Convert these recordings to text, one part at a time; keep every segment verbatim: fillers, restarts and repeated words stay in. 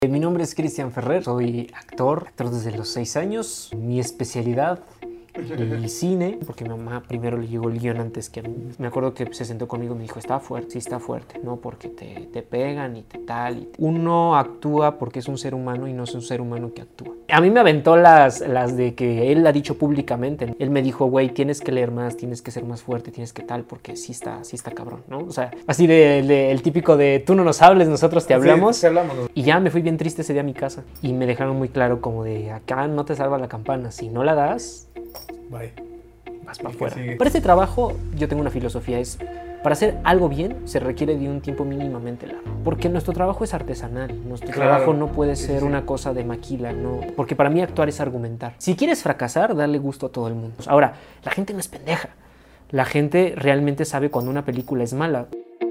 Mi nombre es Cristian Ferrer, soy actor, actor desde los seis años. Mi especialidad, el cine, porque mi mamá primero le llegó el guión antes que a mí. Me acuerdo que se sentó conmigo y me dijo, está fuerte, sí está fuerte, ¿no? Porque te, te pegan y te tal. Y te... Uno actúa porque es un ser humano y no es un ser humano que actúa. A mí me aventó las, las de que él ha dicho públicamente. Él me dijo, güey, tienes que leer más, tienes que ser más fuerte, tienes que tal, porque sí está, sí está cabrón, ¿no? O sea, así de, de el típico de tú no nos hables, nosotros te hablamos. Sí, te hablamos. Y ya me fui bien triste ese día a mi casa. Y me dejaron muy claro como de, acá no te salva la campana, si no la das... Bye. Vas para afuera. Para este trabajo yo tengo una filosofía, es para hacer algo bien se requiere de un tiempo mínimamente largo, porque nuestro trabajo es artesanal, nuestro Claro. trabajo no puede Sí, ser sí, una sí. cosa de maquila, no, porque para mí actuar es argumentar. Si quieres fracasar, darle gusto a todo el mundo. Ahora, la gente no es pendeja, la gente realmente sabe cuando una película es mala.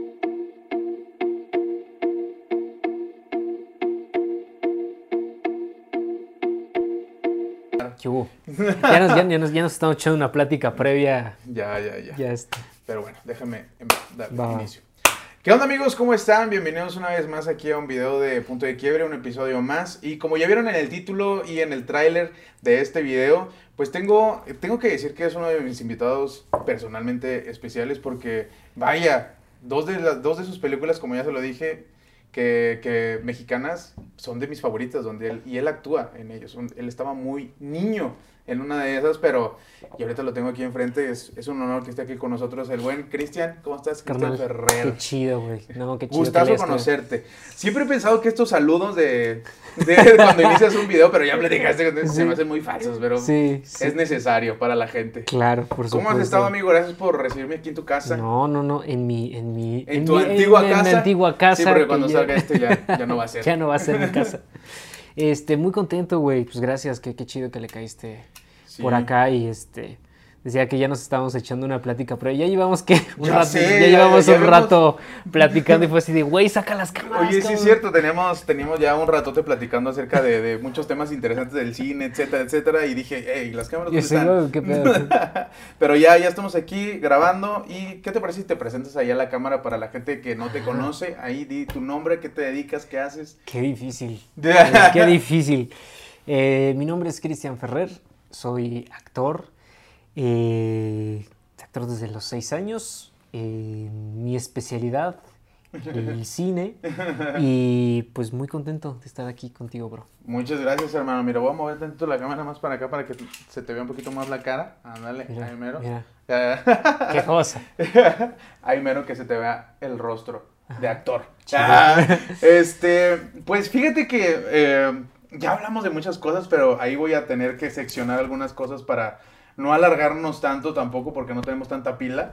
¿Qué hubo? Ya nos, ya, ya nos, ya nos estamos echando una plática previa. Ya, ya, ya. Ya está. Pero bueno, déjame em, darle Va. inicio. ¿Qué onda, amigos? ¿Cómo están? Bienvenidos una vez más aquí a un video de Punto de Quiebre, un episodio más. Y como ya vieron en el título y en el tráiler de este video, pues tengo, tengo que decir que es uno de mis invitados personalmente especiales porque, vaya, dos de, las, dos de sus películas, como ya se lo dije, que, que mexicanas, son de mis favoritas, donde él, y él actúa en ellos. Un- Él estaba muy niño en una de esas, pero y ahorita lo tengo aquí enfrente. Es, es un honor que esté aquí con nosotros el buen Cristian. ¿Cómo estás, Cristian Carnal, Ferrer? qué chido, güey. No, qué chido. Gustazo que leas, conocerte. Siempre he pensado que estos saludos de, de cuando inicias un video, pero ya me dejaste, que Sí. se me hacen muy falsos, pero Sí, sí. es necesario para la gente. Claro, por supuesto. ¿Cómo has estado, amigo? Gracias por recibirme aquí en tu casa. No, no, no, en mi, en mi, En tu mi- antigua en, casa. En mi antigua casa. Sí, porque que cuando ya- salga esto ya, ya no va a ser. ya no va a ser mi casa. Este, muy contento, güey. Pues gracias, qué, qué chido que le caíste Sí. por acá y este. Decía que ya nos estábamos echando una plática, pero ya llevamos que un Ya rato, sé, ya ya- llevamos ya un vemos- rato platicando y fue así de, güey, saca las cámaras. Oye, sí cabrón". es cierto, teníamos, teníamos ya un ratote platicando acerca de, de muchos temas interesantes del cine, etcétera, etcétera, y dije, hey, ¿las cámaras Y dónde así, están? güey, qué pedo. Pero ya, ya estamos aquí grabando, y ¿qué te parece si te presentas ahí a la cámara para la gente que no te conoce? Ahí di tu nombre, qué te dedicas, qué haces. Qué difícil. Eh, Qué difícil. Eh, mi nombre es Cristian Ferrer, soy actor, eh, actor desde los seis años. Eh, mi especialidad, el cine, y pues muy contento de estar aquí contigo, bro. Muchas gracias, hermano. Mira, voy a mover tantito la cámara más para acá para que se te vea un poquito más la cara. Ándale, Mira, ahí mero. mira. Ah, Qué cosa. ahí mero que se te vea el rostro de actor. Chido. Ah, este, pues fíjate que eh, ya hablamos de muchas cosas, pero ahí voy a tener que seccionar algunas cosas para no alargarnos tanto tampoco porque no tenemos tanta pila.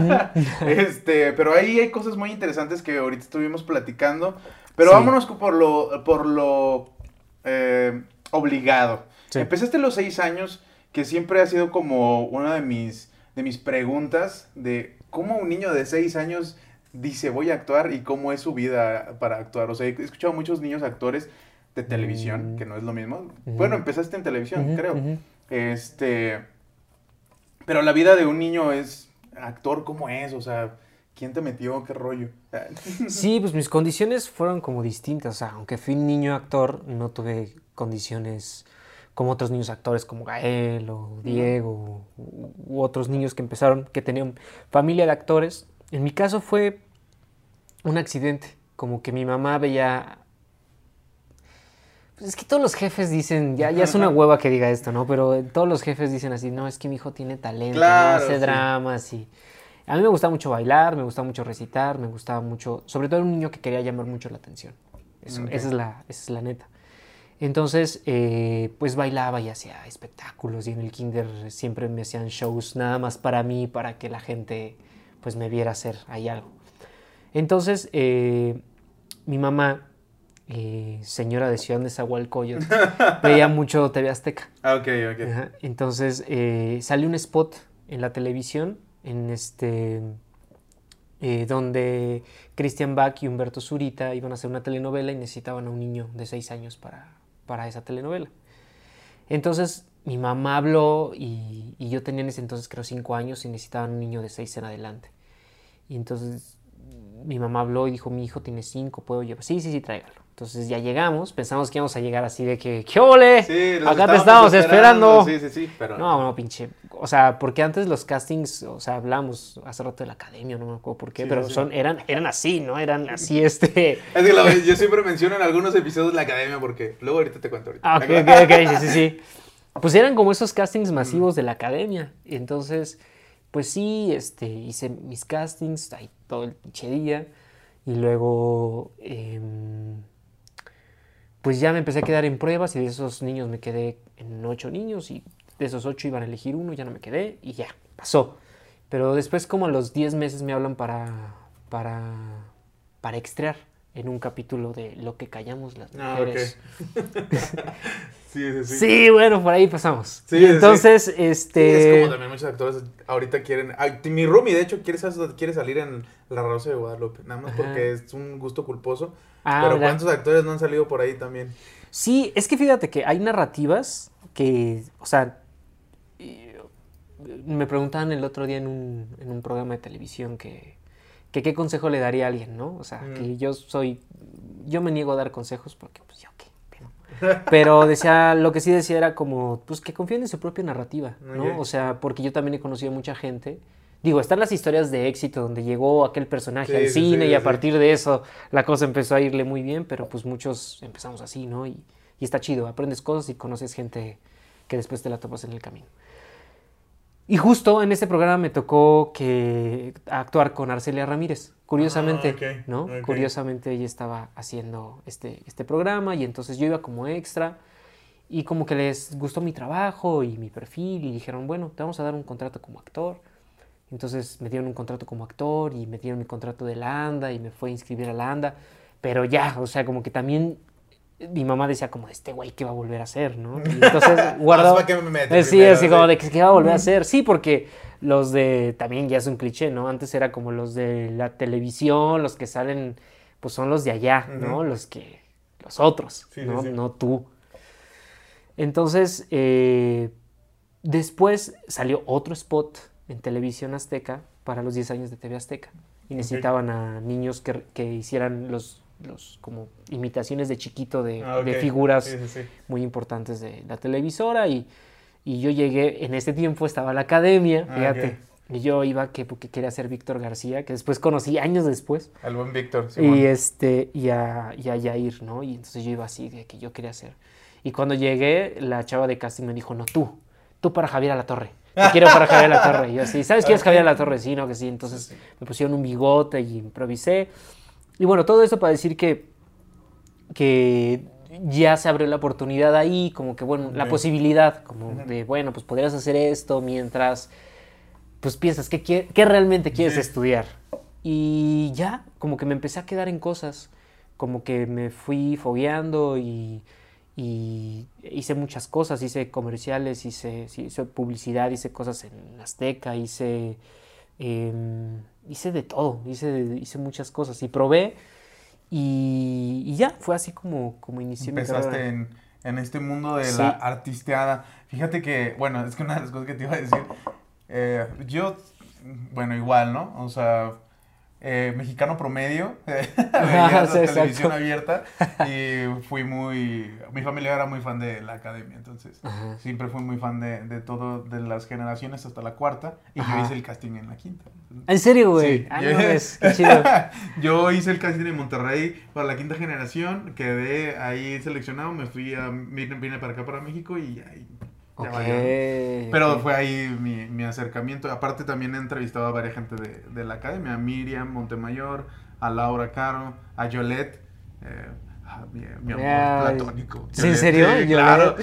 Este, pero ahí hay cosas muy interesantes que ahorita estuvimos platicando. Pero Sí. vámonos por lo, por lo eh, obligado. Sí. Empezaste a los seis años, que siempre ha sido como una de mis, de mis preguntas de cómo un niño de seis años dice voy a actuar y cómo es su vida para actuar. O sea, he escuchado a muchos niños actores de televisión, Mm. que no es lo mismo. Ujú. Bueno, empezaste en televisión, Ujú, creo. ujú. Este, pero la vida de un niño es actor, ¿cómo es? O sea, ¿quién te metió? ¿Qué rollo? Sí, pues mis condiciones fueron como distintas. O sea, aunque fui niño actor, no tuve condiciones como otros niños actores como Gael o Diego u, u otros niños que empezaron, que tenían familia de actores. En mi caso fue un accidente, como que mi mamá veía... Pues es que todos los jefes dicen, ya, ya es una hueva que diga esto, ¿no? Pero todos los jefes dicen así, no, es que mi hijo tiene talento, Claro, ¿no? Hace sí. dramas y... A mí me gustaba mucho bailar, me gustaba mucho recitar, me gustaba mucho... Sobre todo era un niño que quería llamar mucho la atención. Eso, Ok. esa, es la, esa es la neta. Entonces, eh, pues bailaba y hacía espectáculos y en el kinder siempre me hacían shows nada más para mí, para que la gente pues me viera hacer ahí algo. Entonces, eh, mi mamá, eh, señora de Ciudad de Nezahualcóyotl, veía mucho T V Azteca. Ah, ok, ok. Ajá. Entonces eh, sale un spot en la televisión en este eh, donde Christian Bach y Humberto Zurita iban a hacer una telenovela y necesitaban a un niño de seis años para, para esa telenovela. Entonces mi mamá habló y, y yo tenía en ese entonces creo cinco años y necesitaban un niño de seis en adelante. Y entonces mi mamá habló y dijo, mi hijo tiene cinco, ¿puedo llevar? Sí, sí, sí, tráigalo. Entonces ya llegamos, pensamos que íbamos a llegar así de que, ¿qué ole? Sí, Acá te estábamos esperando. esperando. Sí, sí, sí, pero... No, no, pinche. O sea, porque antes los castings, o sea, hablamos hace rato de la academia, no me acuerdo por qué, Sí, pero sí, sí. son, eran, eran así, ¿no? Eran así, este... Es que la- yo siempre menciono en algunos episodios la academia porque luego ahorita te cuento ahorita. Ah, ok, ok, ok, sí, sí, sí. Pues eran como esos castings masivos de la academia. Entonces, pues sí, este, hice mis castings ahí todo el pinche día. Y luego, eh, pues ya me empecé a quedar en pruebas y de esos niños me quedé en ocho niños y de esos ocho iban a elegir uno, ya no me quedé y ya, pasó. Pero después como a los diez meses me hablan para, para, para extrear en un capítulo de Lo que callamos las Ah, mujeres. ok. Sí, sí, sí. Sí, bueno, por ahí pasamos. Sí, Y entonces, sí. este... Sí, es como también muchos actores ahorita quieren... Ay, mi roomie, de hecho, quiere, quiere salir en La Rosa de Guadalupe. Nada más Ajá. porque es un gusto culposo. Ah, pero ¿verdad? ¿cuántos actores no han salido por ahí también? Sí, es que fíjate que hay narrativas que, o sea, eh, me preguntaban el otro día en un, en un programa de televisión que, que qué consejo le daría a alguien, ¿no? O sea, Mm. que yo soy, yo me niego a dar consejos porque, pues, yo qué, pero, pero decía, lo que sí decía era como, pues, que confíen en su propia narrativa, ¿no? Ok. O sea, porque yo también he conocido mucha gente. Digo, están las historias de éxito donde llegó aquel personaje Sí, al sí, cine sí, y a sí. partir de eso la cosa empezó a irle muy bien, pero pues muchos empezamos así, ¿no? Y, y está chido, aprendes cosas y conoces gente que después te la topas en el camino. Y justo en este programa me tocó que actuar con Arcelia Ramírez, curiosamente, Ah, ok, ¿no? ok. Curiosamente ella estaba haciendo este, este programa y entonces yo iba como extra y como que les gustó mi trabajo y mi perfil y dijeron, bueno, te vamos a dar un contrato como actor. Entonces me dieron un contrato como actor y me dieron mi contrato de la ANDA y me fue a inscribir a la ANDA. Pero ya, o sea, como que también mi mamá decía como, este güey, ¿qué va a volver a hacer, no? Y entonces guardaba... ¿Para qué me metes Eh, sí, primero, así sí? como de que, ¿qué va a volver a hacer? Sí, porque los de... También ya es un cliché, ¿no? Antes era como los de la televisión, los que salen, pues son los de allá, ¿no? Ujú. Los que... Los otros, Sí, sí, ¿no? sí. No tú. Entonces, eh, después salió otro spot en Televisión Azteca para los diez años de T V Azteca. Y necesitaban a niños que, que hicieran los, los como imitaciones de chiquito de, Ah, ok. de figuras Sí, sí, sí. muy importantes de la televisora. Y, y yo llegué, en ese tiempo estaba la academia, Ah, fíjate. Y yo iba que porque quería ser Víctor García, que después conocí años después. Al buen Víctor, Simón. Y este, y a, y a Yair, ¿no? Y entonces yo iba así, de que yo quería hacer. Y cuando llegué, la chava de casting me dijo, no, tú, tú para Javier Alatorre. Te quiero para Javier Alatorre. Y yo así, ¿sabes quién es Javier Alatorre? Sí, no, que sí. Entonces Sí, sí. me pusieron un bigote y improvisé. Y bueno, todo esto para decir que, que ya se abrió la oportunidad ahí, como que, bueno, la Ok. posibilidad, como Ujú. de, bueno, pues podrías hacer esto mientras, pues piensas, ¿qué, quie- qué realmente quieres Sí. estudiar? Y ya, como que me empecé a quedar en cosas, como que me fui fogueando y, y hice muchas cosas, hice comerciales, hice, sí, hice publicidad, hice cosas en Azteca, hice, em, hice de todo, hice, hice muchas cosas y probé y, y ya, fue así como, como inicié mi Empezaste carrera. en, en este mundo de Sí. la artisteada. Fíjate que, bueno, es que una de las cosas que te iba a decir, eh, yo, bueno, igual, ¿no? O sea, eh, mexicano promedio, veía Sí, la exacto. televisión abierta y fui muy, mi familia era muy fan de la academia, entonces Ajá. siempre fui muy fan de, de todo, de las generaciones hasta la cuarta y Ajá. yo hice el casting en la quinta. ¿En serio, güey? Sí. Ah, no, es qué chido. Yo hice el casting en Monterrey para la quinta generación, quedé ahí seleccionado, me fui a, vine, vine para acá, para México y ahí ya Ok, valió, ¿no? Pero ok. fue ahí mi, mi acercamiento. Aparte también he entrevistado a varias gente de, de la academia, a Miriam Montemayor, a Laura Caro, a Yolette, eh, a mi, mi amor Ay, platónico. ¿sí, en Yolette, serio? sí, Yolette. claro.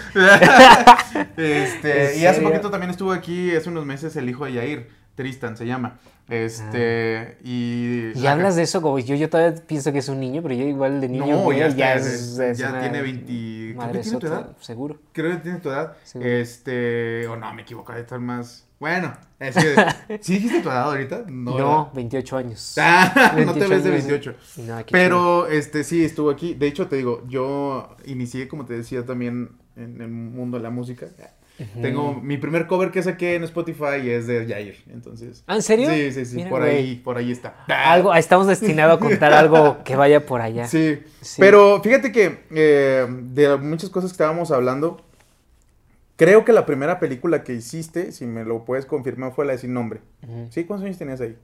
este, ¿En y hace serio? poquito también estuvo aquí, hace unos meses, el hijo de Yair, Tristan se llama. Este, y... Y hablas de eso como yo, yo todavía pienso que es un niño, pero yo igual de niño, No, güey, ya ya, está, es, ya es una tiene veinte, creo que tiene tu madresota, edad. seguro. Creo que tiene tu edad. Sí. Este, o no, me equivoco, de estar más... Bueno, es que... ¿Sí dijiste tu edad ahorita? No, ¿verdad? veintiocho años. Ah, no te veintiocho ves de años. veintiocho. No, qué chido. Pero, este, sí, estuvo aquí. De hecho, te digo, yo inicié, como te decía, también en el mundo de la música. Uh-huh. Tengo mi primer cover que saqué en Spotify es de Jair, entonces. ¿Ah, en serio? Sí, sí, sí, Mira, por güey. ahí, por ahí está. Algo, estamos destinados a contar algo que vaya por allá. Sí, sí. Pero fíjate que eh, de muchas cosas que estábamos hablando, creo que la primera película que hiciste, si me lo puedes confirmar, fue la de Sin Nombre. Uh-huh. ¿Sí? ¿Cuántos años tenías ahí?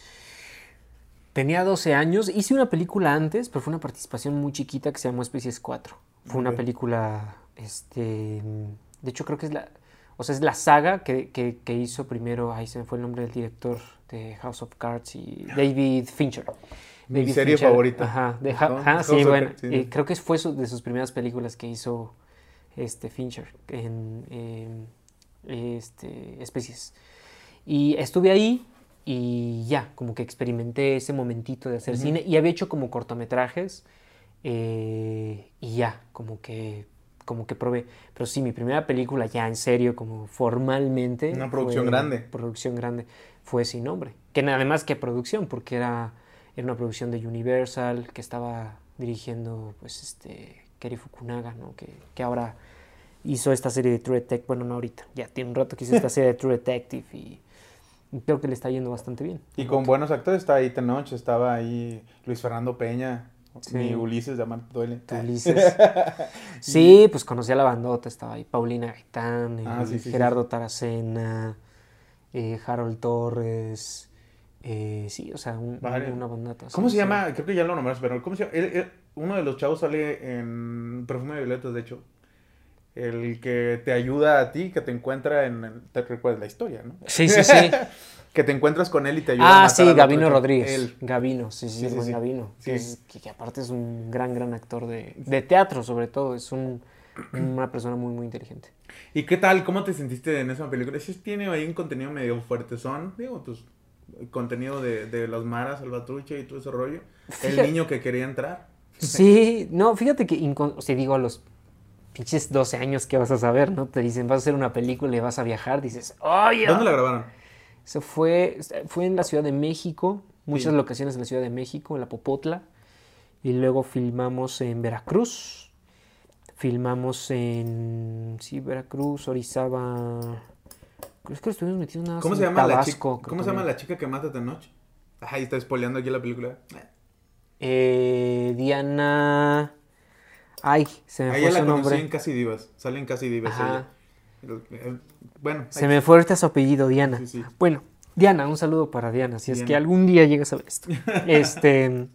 Tenía doce años, hice una película antes, pero fue una participación muy chiquita que se llamó Especies cuatro. Fue okay. Una película, este, de hecho creo que es la, o sea, es la saga que, que, que hizo primero, ahí se me fue el nombre del director de House of Cards y David Fincher. Mi David serie Fincher, favorita. Ajá, de ha, ajá sí, bueno, sí, sí. Eh, creo que fue su, de sus primeras películas que hizo este Fincher en, en este, Especies. Y estuve ahí. Y ya, como que experimenté ese momentito de hacer uh-huh. cine. Y había hecho como cortometrajes. Eh, y ya, como que, como que probé. Pero sí, mi primera película ya en serio, como formalmente. Una producción fue, grande. Producción grande. Fue Sin Nombre. Que nada más que producción, porque era, era una producción de Universal, que estaba dirigiendo, pues, este, Cary Fukunaga, ¿no? Que, que ahora hizo esta serie de True Detective. Bueno, no ahorita. Ya tiene un rato que hizo esta serie de True Detective y... creo que le está yendo bastante bien. Y con buenos actores, está ahí Tenoch, estaba ahí Luis Fernando Peña, sí. Mi Ulises de Amar Duele. Ulises. Sí, pues conocí a la bandota, estaba ahí Paulina Gaitán, ah, sí, sí, Gerardo sí. Taracena, eh, Harold Torres, eh, sí, o sea, un, vale. una bandota. ¿Cómo sí, se sí. llama? Creo que ya lo nombraste, pero ¿cómo se llama? Él, él, uno de los chavos sale en Perfume de Violetas, de hecho. El que te ayuda a ti, que te encuentra en... Te recuerdas la historia, ¿no? Sí, sí, sí. Que te encuentras con él y te ayuda ah, a matar sí, Gabino otro. Rodríguez. Él. Gabino, sí, sí, sí, sí, sí. Gabino. Sí. Que, es, que, que aparte es un gran, gran actor de, de teatro, sobre todo. Es un, una persona muy, muy inteligente. ¿Y qué tal? ¿Cómo te sentiste en esa película? Sí, tiene ahí un contenido medio fuerte. Son, digo, pues, contenido de, de los maras, Salvatrucha y todo ese rollo. Fíjate. El niño que quería entrar. Sí, no, fíjate que, incon- o sea, digo, a los... pinches doce años que vas a saber, ¿no? Te dicen, vas a hacer una película y vas a viajar, dices, ¡oye! ¿Dónde la grabaron? Eso fue, fue en la Ciudad de México, muchas sí. locaciones en la Ciudad de México, en la Popotla, y luego filmamos en Veracruz, filmamos en, sí, Veracruz, Orizaba, creo que estuvimos metidos nada más ¿Cómo en se llama Tabasco. la chica? ¿Cómo también. se llama la chica que mata esta noche? Ajá, y está spoileando aquí la película. Eh, Diana... Ay, se me a fue ella su la conocí nombre. en Casi Divas. Sale en Casi Divas ella. Bueno. Se me fue ahorita su apellido, Diana. Sí, sí. Bueno, Diana, un saludo para Diana, si Diana. es que algún día llegas a ver esto. este,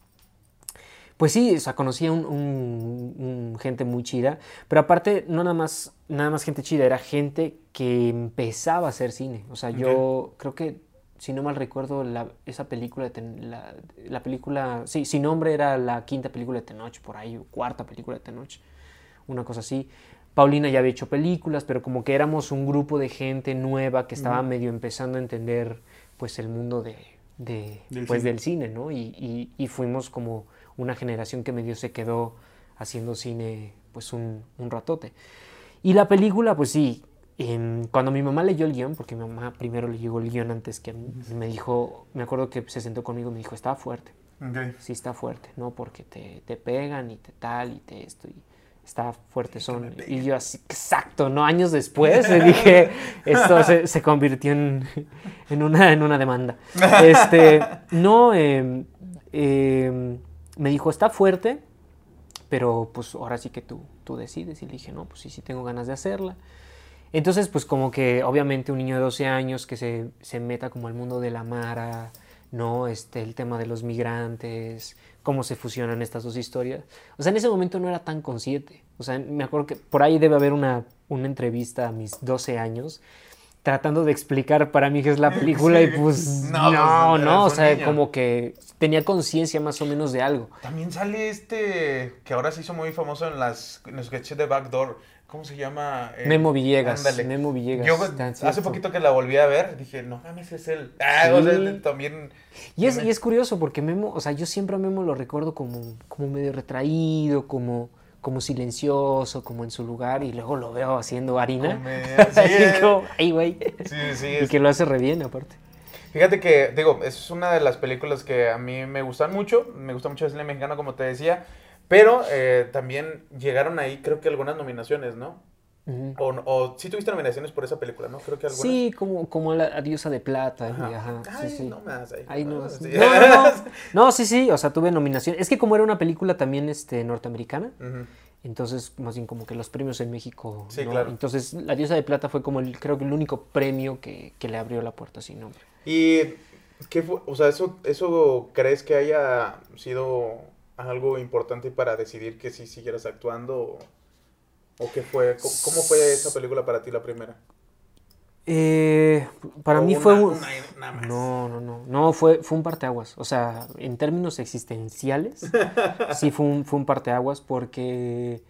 pues sí, o sea, conocí a un, un, un gente muy chida, pero aparte no nada más, nada más gente chida, era gente que empezaba a hacer cine. O sea, yo okay. creo que, si no mal recuerdo, la, esa película, de ten, la, la película, sí, Sin Nombre era la quinta película de Tenoch, por ahí, o cuarta película de Tenoch, una cosa así. Paulina ya había hecho películas, pero como que éramos un grupo de gente nueva que estaba uh-huh. medio empezando a entender, pues, el mundo de, de, del, pues, cine. del cine, ¿no? Y, y, y fuimos como una generación que medio se quedó haciendo cine, pues, un, un ratote. Y la película, pues sí, Eh, cuando mi mamá leyó el guión, porque mi mamá primero le llegó el guión antes que a mí, me dijo, me acuerdo que se sentó conmigo y me dijo, está fuerte, okay. sí está fuerte, ¿no? Porque te, te pegan y te tal y te esto, y está fuerte son. Y yo así, exacto, ¿no? Años después le dije, esto se, se convirtió en, en, una, en una demanda. Este, no, eh, eh, me dijo, está fuerte, pero pues ahora sí que tú, tú decides. Y le dije, no, pues sí, sí tengo ganas de hacerla. Entonces, pues como que obviamente un niño de doce años que se, se meta como al mundo de la mara, ¿no? Este, el tema de los migrantes, cómo se fusionan estas dos historias. O sea, en ese momento no era tan consciente. O sea, me acuerdo que por ahí debe haber una, una entrevista a mis doce años tratando de explicar para mí qué es la película sí. y pues no, no, pues, no o sea, niño. Como que tenía conciencia más o menos de algo. También sale este, que ahora se hizo muy famoso en, las, en los sketches de Backdoor. ¿Cómo se llama? Eh, Memo Villegas. Ándale. Memo Villegas. Yo hace poquito que la volví a ver, dije, no mames, es él. Ah, sí. O sea, también... Y es, y es curioso porque Memo, o sea, yo siempre a Memo lo recuerdo como, como medio retraído, como, como silencioso, como en su lugar, y luego lo veo haciendo harina. Comedia, sí, Así como, ay, güey. Sí, sí. Y es... que lo hace re bien, aparte. Fíjate que, digo, es una de las películas que a mí me gustan mucho. Me gusta mucho el cine mexicano, como te decía. Pero eh, también llegaron ahí, creo que algunas nominaciones, ¿no? Uh-huh. O, o sí tuviste nominaciones por esa película, ¿no? Creo que algunas. Sí, como, como la diosa de plata. Ajá. Y, ajá, Ay, sí, sí. no más. Ahí, Ay, no, no, sí. sí. no, no, no. No, sí, sí, o sea, tuve nominación. Es que como era una película también este, norteamericana, uh-huh. Entonces, más bien como que los premios en México, sí, ¿no? Claro. Entonces, la diosa de plata fue como, el, creo que el único premio que, que le abrió la puerta sin nombre. ¿Y qué fue? O sea, ¿eso, eso crees que haya sido algo importante para decidir que sí siguieras actuando? ¿O, o qué fue? ¿Cómo, ¿Cómo fue esa película para ti, la primera? Eh, para o mí una, fue un... Una, nada más. No, no, no. No, fue, fue un parteaguas. O sea, en términos existenciales, sí fue un, fue un parteaguas porque...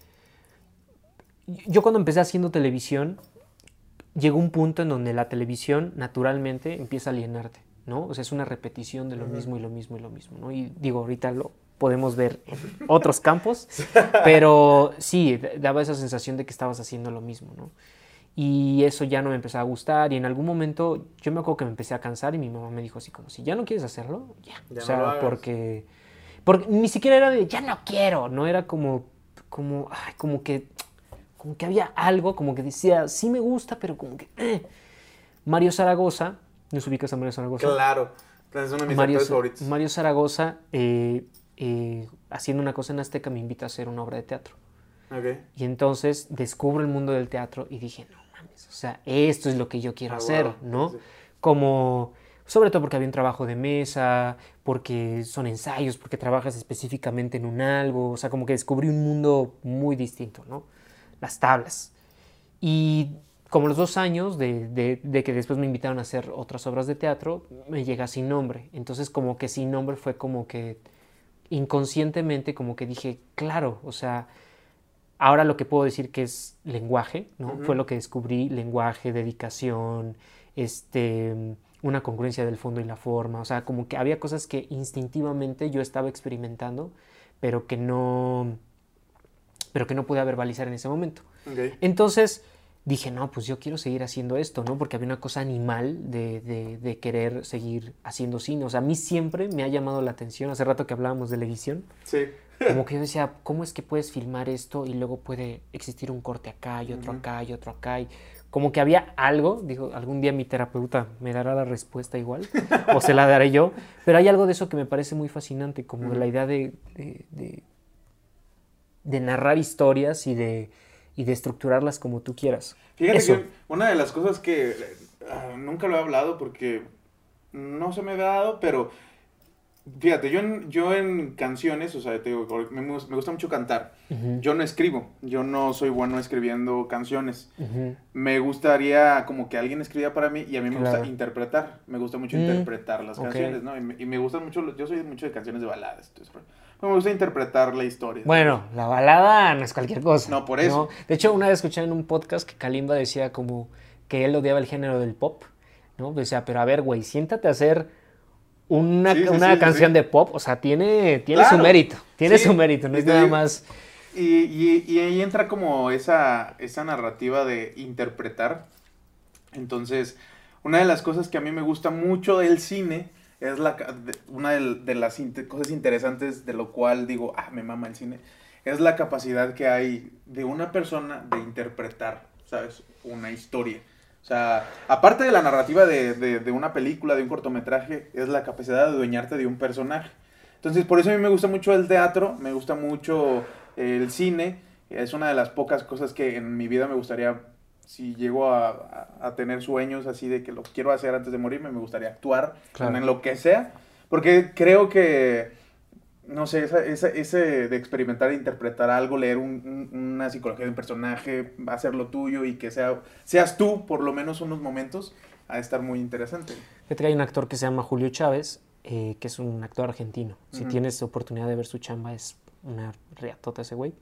Yo cuando empecé haciendo televisión, llegó un punto en donde la televisión naturalmente empieza a alienarte, ¿no? O sea, es una repetición de lo uh-huh. mismo y lo mismo y lo mismo, ¿no? Y digo, ahorita lo podemos ver en otros campos, pero sí, daba esa sensación de que estabas haciendo lo mismo, ¿no? Y eso ya no me empezaba a gustar y en algún momento yo me acuerdo que me empecé a cansar y mi mamá me dijo así como, si ya no quieres hacerlo, ya. ya o sea, no porque, porque ni siquiera era de, ya no quiero, no era como, como, ay, como que... como que había algo, como que decía, sí me gusta, pero como que... Eh. Mario Zaragoza, ¿nos ubicas a Mario Zaragoza? Claro, es uno de mis Mario, actores favoritos. Mario Zaragoza, eh, eh, haciendo una cosa en Azteca, me invita a hacer una obra de teatro. Okay. Y entonces descubro el mundo del teatro y dije, no mames, o sea, esto es lo que yo quiero ah, hacer, wow. ¿no? Sí. Como... sobre todo porque había un trabajo de mesa, porque son ensayos, porque trabajas específicamente en un algo, o sea, como que descubrí un mundo muy distinto, ¿no? Las tablas. Y como los dos años de, de, de que después me invitaron a hacer otras obras de teatro, me llega Sin Nombre. Entonces como que Sin Nombre fue como que inconscientemente como que dije, claro, o sea, ahora lo que puedo decir que es lenguaje, ¿no? Uh-huh. Fue lo que descubrí, lenguaje, dedicación, este, una congruencia del fondo y la forma. O sea, como que había cosas que instintivamente yo estaba experimentando, pero que no... pero que no pude verbalizar en ese momento. Okay. Entonces dije, no, pues yo quiero seguir haciendo esto, ¿no? Porque había una cosa animal de, de, de querer seguir haciendo cine. O sea, a mí siempre me ha llamado la atención, hace rato que hablábamos de la edición. Sí. Como que yo decía, ¿cómo es que puedes filmar esto y luego puede existir un corte acá y otro uh-huh. acá y otro acá? Y como que había algo, digo, algún día mi terapeuta me dará la respuesta igual, o se la daré yo, pero hay algo de eso que me parece muy fascinante, como uh-huh. de la idea de... de, de de narrar historias y de, y de estructurarlas como tú quieras. Fíjate Eso. que una de las cosas que uh, nunca lo he hablado porque no se me ha dado, pero fíjate, yo en, yo en canciones, o sea, te digo, me, me gusta mucho cantar. Uh-huh. Yo no escribo, yo no soy bueno escribiendo canciones. Uh-huh. Me gustaría como que alguien escriba para mí y a mí me claro. gusta interpretar. Me gusta mucho mm. interpretar las okay. canciones, ¿no? Y me, y me gustan mucho, yo soy mucho de canciones de baladas, entonces, me gusta interpretar la historia. Bueno, la balada no es cualquier cosa. No, por eso. ¿no? De hecho, una vez escuché en un podcast que Kalimba decía como que él odiaba el género del pop, ¿no? Decía, pero a ver, güey, siéntate a hacer una, sí, sí, una sí, canción sí. de pop. O sea, tiene, tiene claro. su mérito. Tiene sí. su mérito, no es nada más... Y, y, y ahí entra como esa, esa narrativa de interpretar. Entonces, una de las cosas que a mí me gusta mucho del cine... es la, una de, de las inter, cosas interesantes de lo cual digo, ah, me mama el cine, es la capacidad que hay de una persona de interpretar, ¿sabes? Una historia. O sea, aparte de la narrativa de, de, de una película, de un cortometraje, es la capacidad de adueñarte de un personaje. Entonces, por eso a mí me gusta mucho el teatro, me gusta mucho el cine, es una de las pocas cosas que en mi vida me gustaría... si llego a, a, a tener sueños así de que lo quiero hacer antes de morirme, me gustaría actuar claro. en lo que sea. Porque creo que, no sé, esa, esa, ese de experimentar e interpretar algo, leer un, un, una psicología de un personaje, hacerlo tuyo y que sea, seas tú por lo menos unos momentos, ha de estar muy interesante. Fíjate que hay un actor que se llama Julio Chávez, eh, que es un actor argentino. Si uh-huh. tienes oportunidad de ver su chamba, es una reatota ese güey.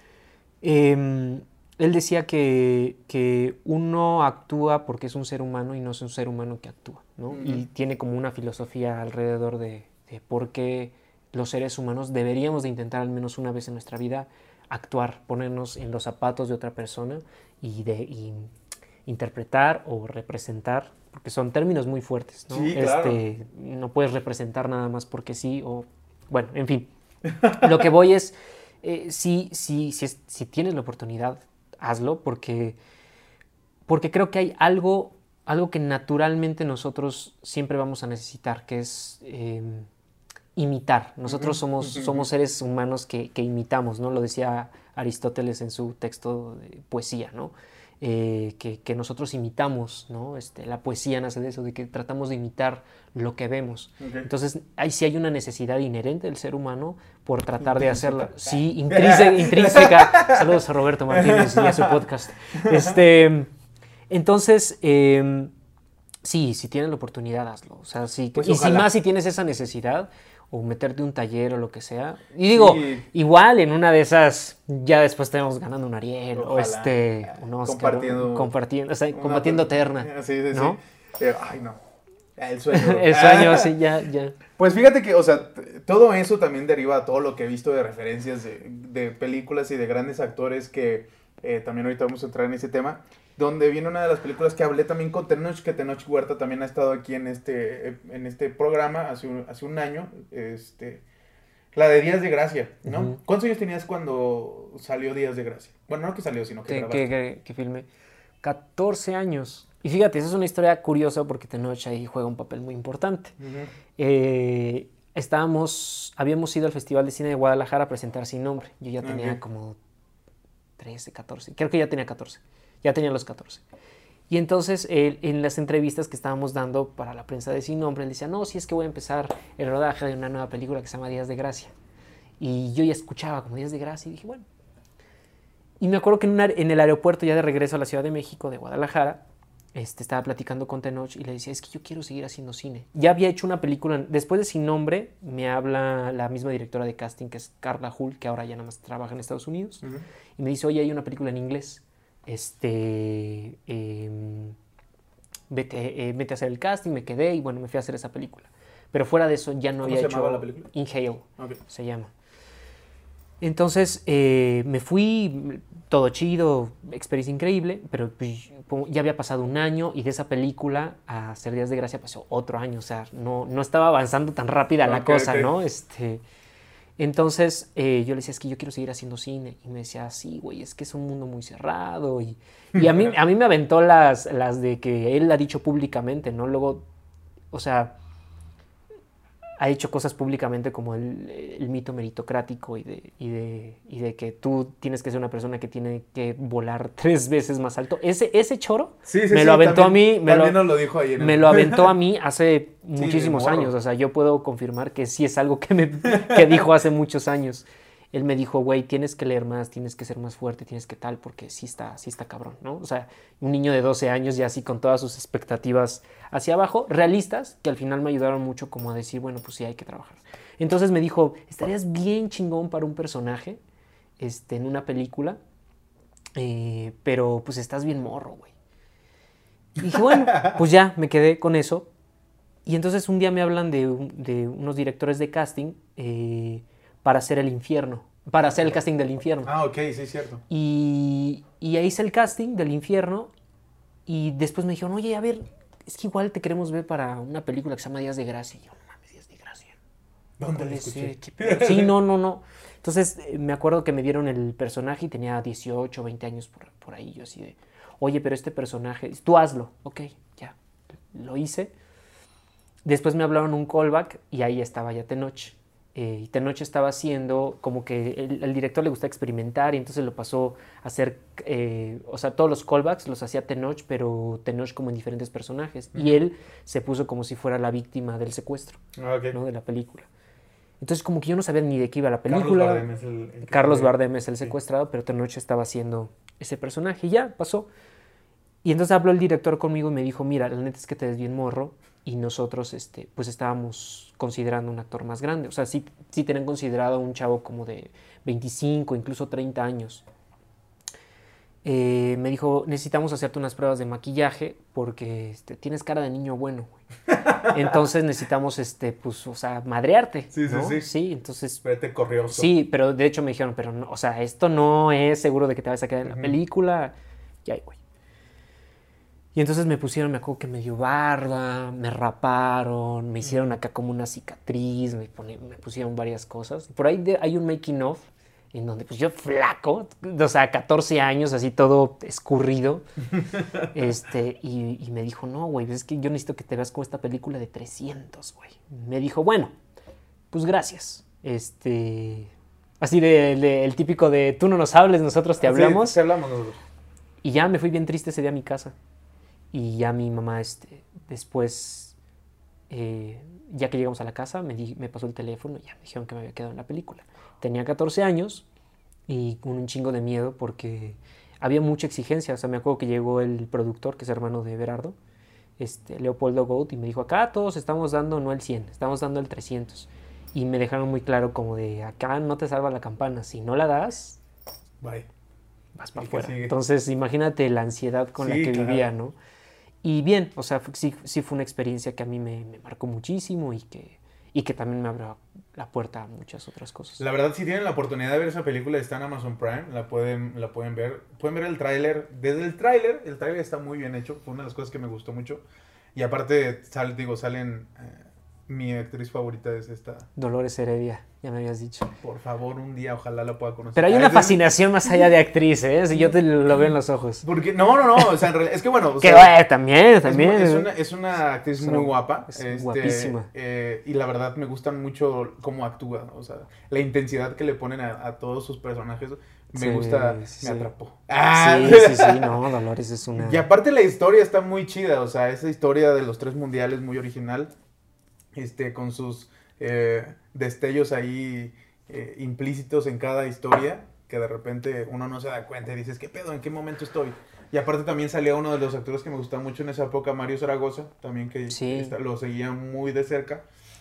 Eh... Él decía que, que uno actúa porque es un ser humano y no es un ser humano que actúa, ¿no? Uh-huh. Y tiene como una filosofía alrededor de, de por qué los seres humanos deberíamos de intentar al menos una vez en nuestra vida actuar, ponernos en los zapatos de otra persona y, de, y interpretar o representar, porque son términos muy fuertes, ¿no? Sí, claro. Este, no puedes representar nada más porque sí o... Bueno, en fin. Lo que voy es, eh, si, si, si, si tienes la oportunidad... hazlo, porque, porque creo que hay algo, algo que naturalmente nosotros siempre vamos a necesitar, que es eh, imitar. Nosotros somos, somos seres humanos que, que imitamos, ¿no? Lo decía Aristóteles en su texto de poesía, ¿no? Eh, que, que nosotros imitamos, ¿no? Este, la poesía nace de eso, de que tratamos de imitar lo que vemos. Okay. Entonces, ahí sí hay una necesidad inherente del ser humano por tratar de hacerla. Sí, intrínseca. intrínseca. Saludos a Roberto Martínez y a su podcast. Este, entonces, eh, sí, si tienes la oportunidad, hazlo. O sea, sí, pues y ojalá. Si más si tienes esa necesidad, o meterte un taller o lo que sea. Y digo, sí. igual en una de esas, ya después tenemos ganando un Ariel, ojalá. O este, un Oscar. Compartiendo. Compartiendo, o sea, combatiendo Terna. Sí, sí, ¿no? sí. Eh, ay, no. El sueño. El sueño, sí, ya, ya. Pues fíjate que, o sea, todo eso también deriva a todo lo que he visto de referencias de, de películas y de grandes actores que eh, también ahorita vamos a entrar en ese tema. Donde viene una de las películas que hablé también con Tenoch, que Tenoch Huerta también ha estado aquí en este, en este programa hace un, hace un año, este, la de Días de Gracia, ¿no? Uh-huh. ¿Cuántos años tenías cuando salió Días de Gracia? Bueno, no que salió, sino que que, que, que, que filmé. catorce años. Y fíjate, esa es una historia curiosa porque Tenoch ahí juega un papel muy importante. Uh-huh. Eh, estábamos, habíamos ido al Festival de Cine de Guadalajara a presentar Sin Nombre. Yo ya tenía okay. como trece, catorce, creo que ya tenía catorce. Ya tenía los catorce. Y entonces, él, en las entrevistas que estábamos dando para la prensa de Sin Nombre, él decía, no, si es que voy a empezar el rodaje de una nueva película que se llama Días de Gracia. Y yo ya escuchaba como Días de Gracia y dije, bueno. Y me acuerdo que en, una, en el aeropuerto, ya de regreso a la Ciudad de México, de Guadalajara, este, estaba platicando con Tenoch y le decía, es que yo quiero seguir haciendo cine. Ya había hecho una película, después de Sin Nombre, me habla la misma directora de casting, que es Carla Hull, que ahora ya nada más trabaja en Estados Unidos. Uh-huh. Y me dice, oye, hay una película en inglés. Este, eh, vete, eh, vete a hacer el casting, me quedé y bueno, me fui a hacer esa película. Pero fuera de eso ya no había hecho... ¿Cómo se llamaba la película? Inhale, okay. se llama. Entonces eh, me fui, todo chido, experiencia increíble, pero pues, ya había pasado un año y de esa película a hacer Días de Gracia pasó otro año, o sea, no, no estaba avanzando tan rápida okay, la cosa, okay. ¿no? Este... Entonces eh, yo le decía, es que yo quiero seguir haciendo cine. Y me decía, sí, güey, es que es un mundo muy cerrado. Y, y a, mí, a mí me aventó las, las de que él ha dicho públicamente, ¿no? Luego, o sea, ha hecho cosas públicamente como el, el mito meritocrático y de, y, de, y de que tú tienes que ser una persona que tiene que volar tres veces más alto. Ese, ese choro sí, sí, me sí, lo aventó también, a mí. Me también lo, nos lo dijo ahí. En me el... lo aventó a mí hace sí, muchísimos años. O sea, yo puedo confirmar que sí es algo que me que dijo hace muchos años. Él me dijo, güey, tienes que leer más, tienes que ser más fuerte, tienes que tal, porque sí está, sí está cabrón, ¿no? O sea, un niño de doce años ya así con todas sus expectativas hacia abajo, realistas, que al final me ayudaron mucho como a decir, bueno, pues sí, hay que trabajar. Entonces me dijo, estarías bien chingón para un personaje este, en una película, eh, pero pues estás bien morro, güey. Y dije, bueno, pues ya, me quedé con eso. Y entonces un día me hablan de, de unos directores de casting, eh, para hacer El Infierno, para hacer el casting del Infierno. Ah, ok, sí, es cierto. Y, y ahí hice el casting del Infierno y después me dijeron, oye, a ver, es que igual te queremos ver para una película que se llama Días de Gracia. Y yo, no mames, Días de Gracia. ¿Dónde le escuché? Sí, no, no, no. Entonces me acuerdo que me dieron el personaje y tenía dieciocho, veinte años por, por ahí. Yo así de, oye, pero este personaje, tú hazlo. Ok, ya, lo hice. Después me hablaron un callback y ahí estaba ya Tenoch. Eh, y Tenoch estaba haciendo como que el, el director le gusta experimentar y entonces lo pasó a hacer, eh, o sea, todos los callbacks los hacía Tenoch, pero Tenoch como en diferentes personajes. Uh-huh. Y él se puso como si fuera la víctima del secuestro, ah, okay. ¿no? De la película. Entonces como que yo no sabía ni de qué iba la película. Carlos Bardem es el, el, Carlos Bardem es el secuestrado, sí. Pero Tenoch estaba haciendo ese personaje y ya pasó. Y entonces habló el director conmigo y me dijo, mira, la neta es que te ves bien morro. Y nosotros, este, pues estábamos considerando un actor más grande. O sea, sí, sí tenían considerado un chavo como de veinticinco, incluso treinta años. Eh, me dijo, necesitamos hacerte unas pruebas de maquillaje porque este, tienes cara de niño bueno, güey. Entonces necesitamos, este, pues, o sea, madrearte, sí, ¿no? Sí, sí, sí. entonces... Vete corrioso. Sí, pero de hecho me dijeron, pero, no, o sea, esto no es seguro de que te vayas a quedar en la uh-huh. película. Y ahí, güey. Y entonces me pusieron, me acuerdo que me dio barba, me raparon, me hicieron acá como una cicatriz, me, pone, me pusieron varias cosas. Por ahí de, hay un making of en donde pues yo flaco, o sea, catorce años, así todo escurrido, este, y, y me dijo, no, güey, es que yo necesito que te veas como esta película de trescientos, güey. Me dijo, bueno, pues gracias, este, así de, de, el típico de, tú no nos hables, nosotros te hablamos. Sí, te hablamos nosotros. Y ya me fui bien triste ese día a mi casa, y ya mi mamá, este, después, eh, ya que llegamos a la casa, me, di, me pasó el teléfono y ya me dijeron que me había quedado en la película. Tenía catorce años y con un chingo de miedo porque había mucha exigencia. O sea, me acuerdo que llegó el productor, que es hermano de Berardo, este, Leopoldo Goat, y me dijo, acá todos estamos dando no el cien, estamos dando el trescientos. Y me dejaron muy claro como de, acá no te salva la campana, si no la das, bye. Vas para afuera. Entonces, imagínate la ansiedad con sí, la que claro. vivía, ¿no? Y bien, o sea, sí, sí fue una experiencia que a mí me, me marcó muchísimo y que, y que también me abrió la puerta a muchas otras cosas. La verdad, si tienen la oportunidad de ver esa película, está en Amazon Prime, la pueden, la pueden ver. Pueden ver el tráiler. Desde el tráiler, el tráiler está muy bien hecho, fue una de las cosas que me gustó mucho. Y aparte, sal, digo, salen... Eh, mi actriz favorita es esta... Dolores Heredia, ya me habías dicho. Por favor, un día, ojalá la pueda conocer. Pero hay una fascinación más allá de actriz, ¿eh? Si yo te lo veo en los ojos. Porque, no, no, no, o sea, en realidad, es que bueno... O que sea, eh, también, también. Es, es, una, es una actriz es muy una, guapa. Es este, guapísima. Eh, y la verdad me gusta mucho cómo actúa, o sea, la intensidad que le ponen a, a todos sus personajes... Me sí, gusta, sí, me atrapó. Ah. Sí, sí, sí, no, Dolores es una... Y aparte la historia está muy chida, o sea, esa historia de los tres mundiales muy original, este, con sus eh, destellos ahí eh, implícitos en cada historia, que de repente uno no se da cuenta y dices, ¿qué pedo? ¿En qué momento estoy? Y aparte también salía uno de los actores que me gustaba mucho en esa época, Mario Zaragoza, también que sí. esta, lo seguía muy de cerca,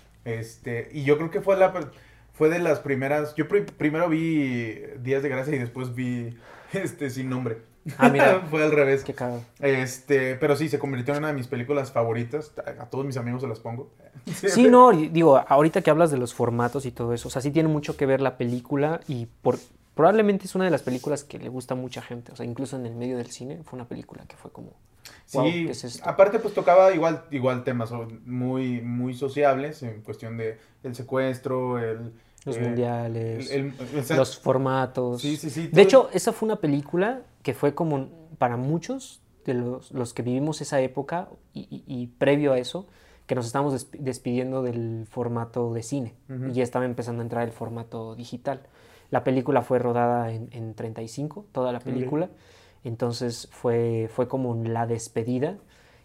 este, y yo creo que fue la... Fue de las primeras... Yo pr- primero vi Días de Gracia y después vi este Sin Nombre. Ah, mira. Fue al revés. Qué cagado. Este, pero sí, se convirtió en una de mis películas favoritas. A todos mis amigos se las pongo. Sí, no, digo, ahorita que hablas de los formatos y todo eso, o sea, sí tiene mucho que ver la película y por, probablemente es una de las películas que le gusta a mucha gente. O sea, incluso en el medio del cine fue una película que fue como... Wow, sí, ¿qué es esto? Aparte pues tocaba igual, igual temas muy, muy sociables en cuestión de el secuestro, el... Los eh, mundiales, el, el, el, el, los formatos. Sí, sí, sí. De hecho, esa fue una película que fue como para muchos de los, los que vivimos esa época y, y, y previo a eso, que nos estábamos desp- despidiendo del formato de cine. Uh-huh. Y ya estaba empezando a entrar el formato digital. La película fue rodada en, en treinta y cinco, toda la película. Uh-huh. Entonces fue, fue como la despedida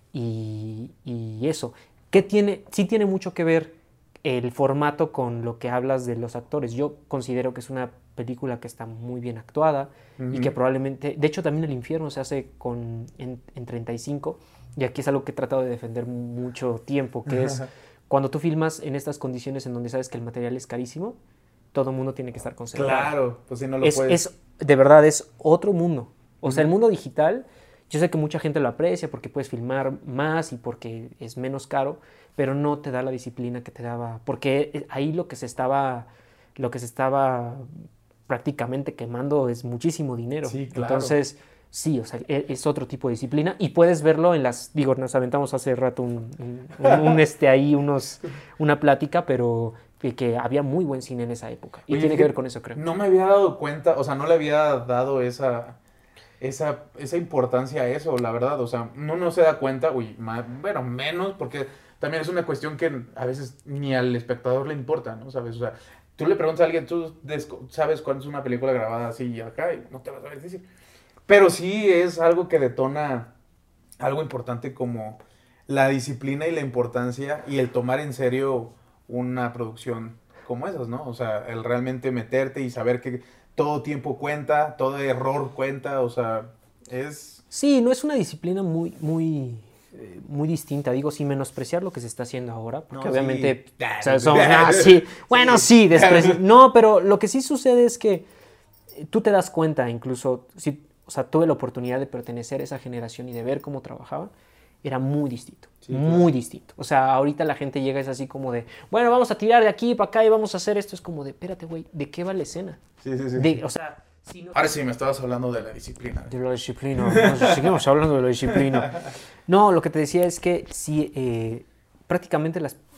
y, y eso. ¿Qué tiene? Sí tiene mucho que ver el formato con lo que hablas de los actores. Yo considero que es una película que está muy bien actuada uh-huh. y que probablemente... De hecho, también El Infierno se hace con, en, en treinta y cinco y aquí es algo que he tratado de defender mucho tiempo, que es cuando tú filmas en estas condiciones en donde sabes que el material es carísimo, todo el mundo tiene que estar concentrado. Claro, pues si no lo es, puedes... Es, de verdad, es otro mundo. O sea, el mundo digital, yo sé que mucha gente lo aprecia porque puedes filmar más y porque es menos caro, pero no te da la disciplina que te daba, porque ahí lo que se estaba, lo que se estaba prácticamente quemando es muchísimo dinero. Sí, claro. Entonces, sí, o sea, es otro tipo de disciplina y puedes verlo en las, digo, nos aventamos hace rato un, un, un, un este ahí, unos, una plática, pero que, que había muy buen cine en esa época y Oye, tiene que ver con eso, creo. No me había dado cuenta, o sea, no le había dado esa... Esa, esa importancia a eso, la verdad, o sea, uno no se da cuenta, uy, más, bueno, menos, porque también es una cuestión que a veces ni al espectador le importa, ¿no? ¿Sabes? O sea, tú le preguntas a alguien, tú sabes cuándo es una película grabada así y acá, y no te vas a ver decir. Pero sí es algo que detona algo importante como la disciplina y la importancia y el tomar en serio una producción como esas, ¿no? O sea, el realmente meterte y saber que todo tiempo cuenta, todo error cuenta, o sea, es... Sí, no es una disciplina muy, muy, eh, muy distinta, digo, sin menospreciar lo que se está haciendo ahora, porque no, obviamente, sí. o sea, somos, no, sí, bueno, sí, despreci- no, pero lo que sí sucede es que tú te das cuenta, incluso, si, o sea, tuve la oportunidad de pertenecer a esa generación y de ver cómo trabajaban, era muy distinto, sí, muy claro. distinto. O sea, ahorita la gente llega, es así como de, bueno, vamos a tirar de aquí para acá y vamos a hacer esto. Es como de, espérate, güey, ¿de qué va la escena? Sí, sí, sí. De, o sea, si no... Ahora sí, me estabas hablando de la disciplina. De la disciplina, no, seguimos hablando de la disciplina. No, lo que te decía es que sí, eh, prácticamente las, las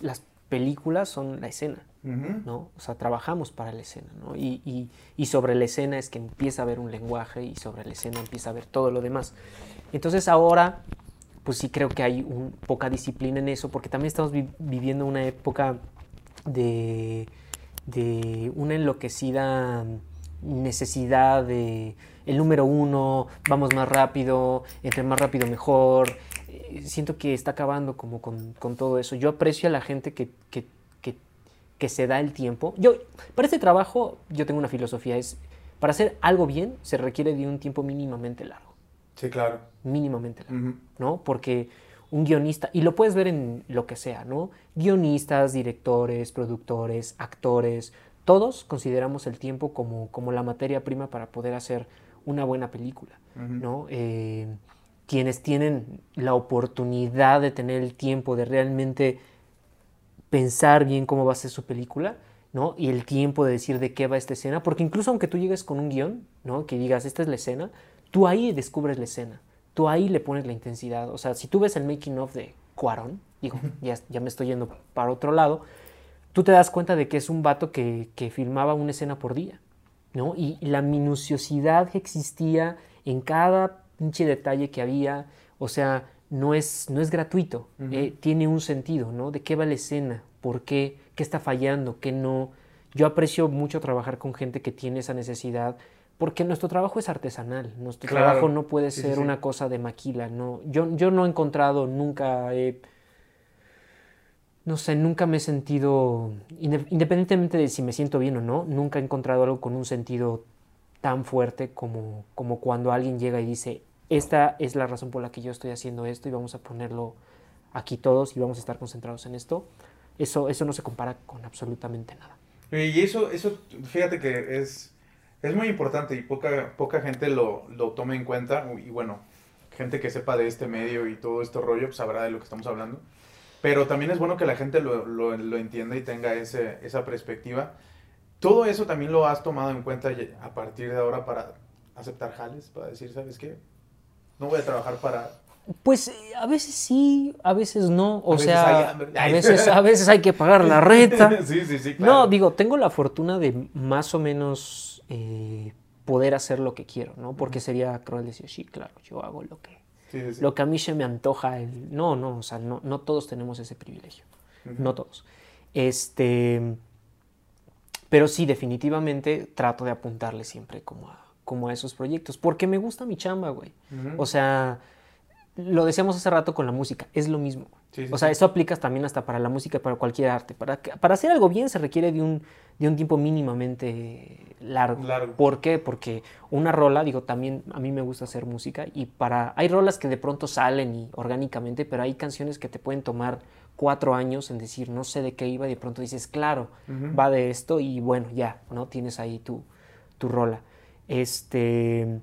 películas son la escena, Uh-huh. ¿no? O sea, trabajamos para la escena, ¿no? Y, y, y sobre la escena es que empieza a haber un lenguaje y sobre la escena empieza a haber todo lo demás. Entonces ahora, pues sí creo que hay un, poca disciplina en eso, porque también estamos vi- viviendo una época de, de una enloquecida necesidad de el número uno, vamos más rápido, entre más rápido mejor. Eh, siento que está acabando como con, con todo eso. Yo aprecio a la gente que, que, que, que se da el tiempo. Yo, para este trabajo, yo tengo una filosofía, es, para hacer algo bien, se requiere de un tiempo mínimamente largo. Sí, claro. Mínimamente largo, Uh-huh. ¿no? Porque un guionista, y lo puedes ver en lo que sea, ¿no? Guionistas, directores, productores, actores, todos consideramos el tiempo como, como la materia prima para poder hacer una buena película, Uh-huh. ¿no? Eh, quienes tienen la oportunidad de tener el tiempo de realmente pensar bien cómo va a ser su película, ¿no? Y el tiempo de decir de qué va esta escena, porque incluso aunque tú llegues con un guión, ¿no? Que digas, esta es la escena, tú ahí descubres la escena, tú ahí le pones la intensidad. O sea, si tú ves el making of de Cuarón, digo, ya, ya me estoy yendo para otro lado, tú te das cuenta de que es un vato que, que filmaba una escena por día, ¿no? Y, y la minuciosidad que existía en cada pinche detalle que había, o sea, no es, no es gratuito, Uh-huh. eh, tiene un sentido, ¿no? ¿De qué va la escena? ¿Por qué? ¿Qué está fallando? ¿Qué no? Yo aprecio mucho trabajar con gente que tiene esa necesidad, porque nuestro trabajo es artesanal, nuestro Claro. trabajo no puede Sí, ser sí, sí. una cosa de maquila, ¿no? Yo, yo no he encontrado, nunca he... No sé, nunca me he sentido, inde- independientemente de si me siento bien o no, nunca he encontrado algo con un sentido tan fuerte como, como cuando alguien llega y dice, esta es la razón por la que yo estoy haciendo esto y vamos a ponerlo aquí todos y vamos a estar concentrados en esto. Eso, eso no se compara con absolutamente nada. Y eso, eso, fíjate que es, es muy importante y poca, poca gente lo, lo toma en cuenta. Y bueno, gente que sepa de este medio y todo este rollo, pues sabrá de lo que estamos hablando. Pero también es bueno que la gente lo, lo, lo entienda y tenga ese, esa perspectiva. Todo eso también lo has tomado en cuenta a partir de ahora para aceptar jales, para decir, ¿sabes qué? No voy a trabajar para... Pues eh, a veces sí, a veces no. O A veces sea, hay hambre. a veces, a veces hay que pagar la renta. Sí, sí, sí, claro. No, digo, tengo la fortuna de más o menos eh, poder hacer lo que quiero, ¿no? Porque Ujú. sería cruel decir, sí, claro, yo hago lo que, Sí, sí, sí. lo que a mí se me antoja. El... No, no, o sea, no, no todos tenemos ese privilegio. Ujú. No todos. Este, pero sí, definitivamente trato de apuntarle siempre como a, como a esos proyectos. Porque me gusta mi chamba, güey. Ujú. O sea, lo decíamos hace rato con la música, es lo mismo. Sí, sí, O sea, sí. eso aplica también hasta para la música, para cualquier arte. Para, que- para hacer algo bien se requiere de un, de un tiempo mínimamente largo. Largo. ¿Por qué? Porque una rola, digo, también a mí me gusta hacer música y para... Hay rolas que de pronto salen y orgánicamente, pero hay canciones que te pueden tomar cuatro años en decir, no sé de qué iba y de pronto dices, claro, Ujú. va de esto y bueno, ya, ¿no? Tienes ahí tu, tu rola. Este...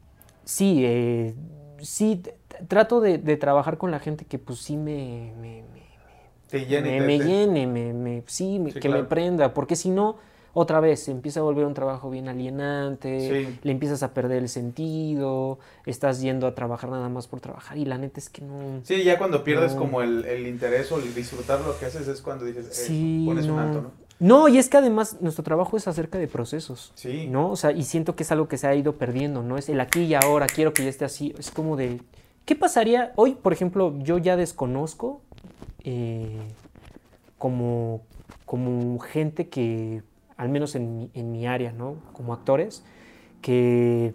Sí, eh, sí, t- t- trato de, de trabajar con la gente que pues sí me, me, me, Te llena y me, te- me te- llene, me, me- sí, me- Sí, que claro. me prenda, porque si no, otra vez se empieza a volver un trabajo bien alienante, Sí. le empiezas a perder el sentido, estás yendo a trabajar nada más por trabajar y la neta es que no... Sí, ya cuando pierdes No. como el, el interés o el disfrutar lo que haces es cuando dices, eh, Sí, pones un no. alto, ¿no? No, y es que además nuestro trabajo es acerca de procesos, Sí. ¿no? O sea, y siento que es algo que se ha ido perdiendo, ¿no? Es el aquí y ahora, quiero que ya esté así. Es como de, ¿qué pasaría? Hoy, por ejemplo, yo ya desconozco eh, como, como gente que, al menos en mi, en mi área, ¿no? Como actores, que,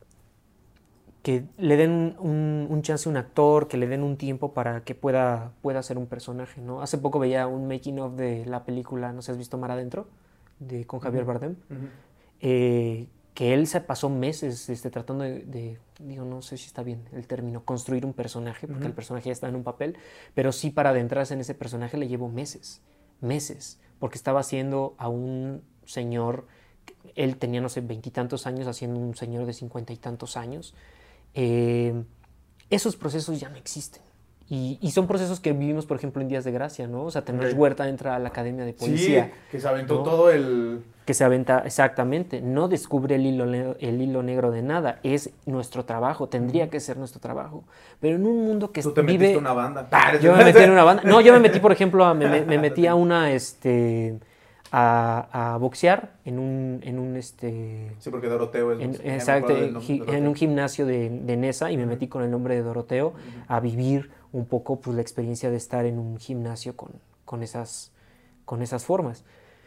que le den un, un, un chance a un actor, que le den un tiempo para que pueda, pueda ser un personaje, ¿no? Hace poco veía un making of de la película, no sé, ¿has visto Mar Adentro? De, con Javier Ujú. Bardem. Ujú. Eh, que él se pasó meses este, tratando de, de, digo, no sé si está bien el término, construir un personaje, porque Ujú. el personaje ya está en un papel, pero sí para adentrarse en ese personaje le llevó meses, meses, porque estaba haciendo a un señor, él tenía, no sé, veintitantos años, haciendo un señor de cincuenta y tantos años. Eh, esos procesos ya no existen. Y, y son procesos que vivimos, por ejemplo, en Días de Gracia, ¿no? O sea, Tenoch Ok. Huerta entra a la Academia de Sí, Policía. que se aventó ¿no? todo el... que se aventa, exactamente, no descubre el hilo, el hilo negro de nada, es nuestro trabajo, tendría que ser nuestro trabajo, pero en un mundo que Tú te vive... metiste una banda. Ah, yo me metí en una banda, no, yo me metí, por ejemplo, a, me, me metí a una, este, a, a boxear en un, en un, este... Sí, porque Doroteo es... En, no sé, exacto, en, en un gimnasio de, de Nesa, y me uh-huh. metí con el nombre de Doroteo uh-huh. a vivir un poco pues, la experiencia de estar en un gimnasio con, con, esas, con esas formas.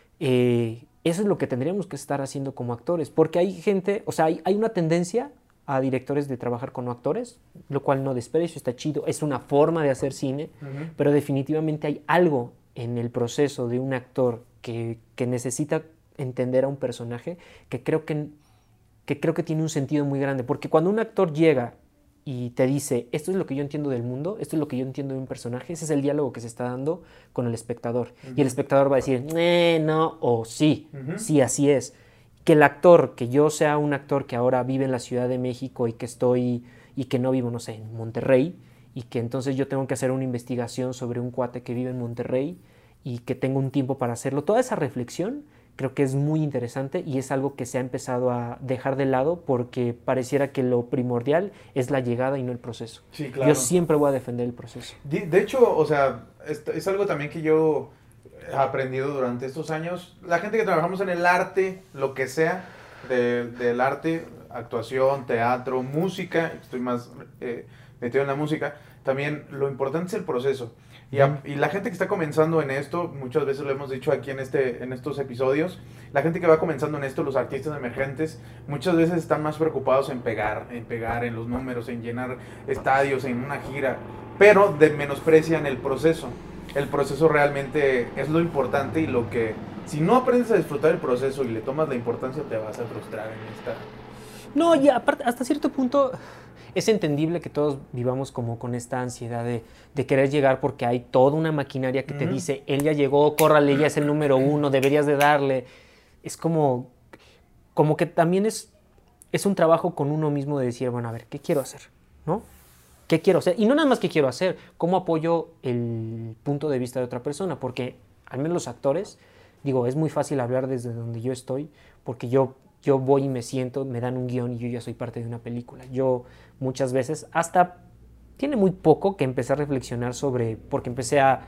Eh, eso es lo que tendríamos que estar haciendo como actores, porque hay gente, o sea, hay, hay una tendencia a directores de trabajar con actores, lo cual no desprecio, está chido, es una forma de hacer cine, uh-huh. pero definitivamente hay algo en el proceso de un actor que, que necesita entender a un personaje que creo que, que creo que tiene un sentido muy grande, porque cuando un actor llega y te dice, esto es lo que yo entiendo del mundo, esto es lo que yo entiendo de un personaje, ese es el diálogo que se está dando con el espectador. Uh-huh. Y el espectador va a decir, eh, no, o sí, uh-huh. sí, así es. Que el actor, que yo sea un actor que ahora vive en la Ciudad de México y que estoy, y que no vivo, no sé, en Monterrey, y que entonces yo tengo que hacer una investigación sobre un cuate que vive en Monterrey y que tengo un tiempo para hacerlo. Toda esa reflexión creo que es muy interesante y es algo que se ha empezado a dejar de lado porque pareciera que lo primordial es la llegada y no el proceso. Sí, claro. Yo siempre voy a defender el proceso. De, de hecho, o sea, es, es algo también que yo he aprendido durante estos años. La gente que trabajamos en el arte, lo que sea, de, del arte, actuación, teatro, música, estoy más eh, metido en la música, también lo importante es el proceso. Y, a, y la gente que está comenzando en esto, muchas veces lo hemos dicho aquí en, este, en estos episodios, la gente que va comenzando en esto, los artistas emergentes, muchas veces están más preocupados en pegar, en pegar, en los números, en llenar estadios, en una gira, pero de, menosprecian el proceso. El proceso realmente es lo importante y lo que, si no aprendes a disfrutar el proceso y le tomas la importancia, te vas a frustrar en esta... No, y aparte, hasta cierto punto... Es entendible que todos vivamos como con esta ansiedad de, de querer llegar porque hay toda una maquinaria que uh-huh. te dice, él ya llegó, córrale, ya es el número uno, deberías de darle. Es como, como que también es, es un trabajo con uno mismo de decir, bueno, a ver, ¿qué quiero hacer? ¿No? ¿Qué quiero hacer? Y no nada más qué quiero hacer, cómo apoyo el punto de vista de otra persona, porque al menos los actores, digo, es muy fácil hablar desde donde yo estoy, porque yo... Yo voy y me siento, me dan un guión y yo ya soy parte de una película. Yo muchas veces, hasta tiene muy poco que empecé a reflexionar sobre, porque empecé a,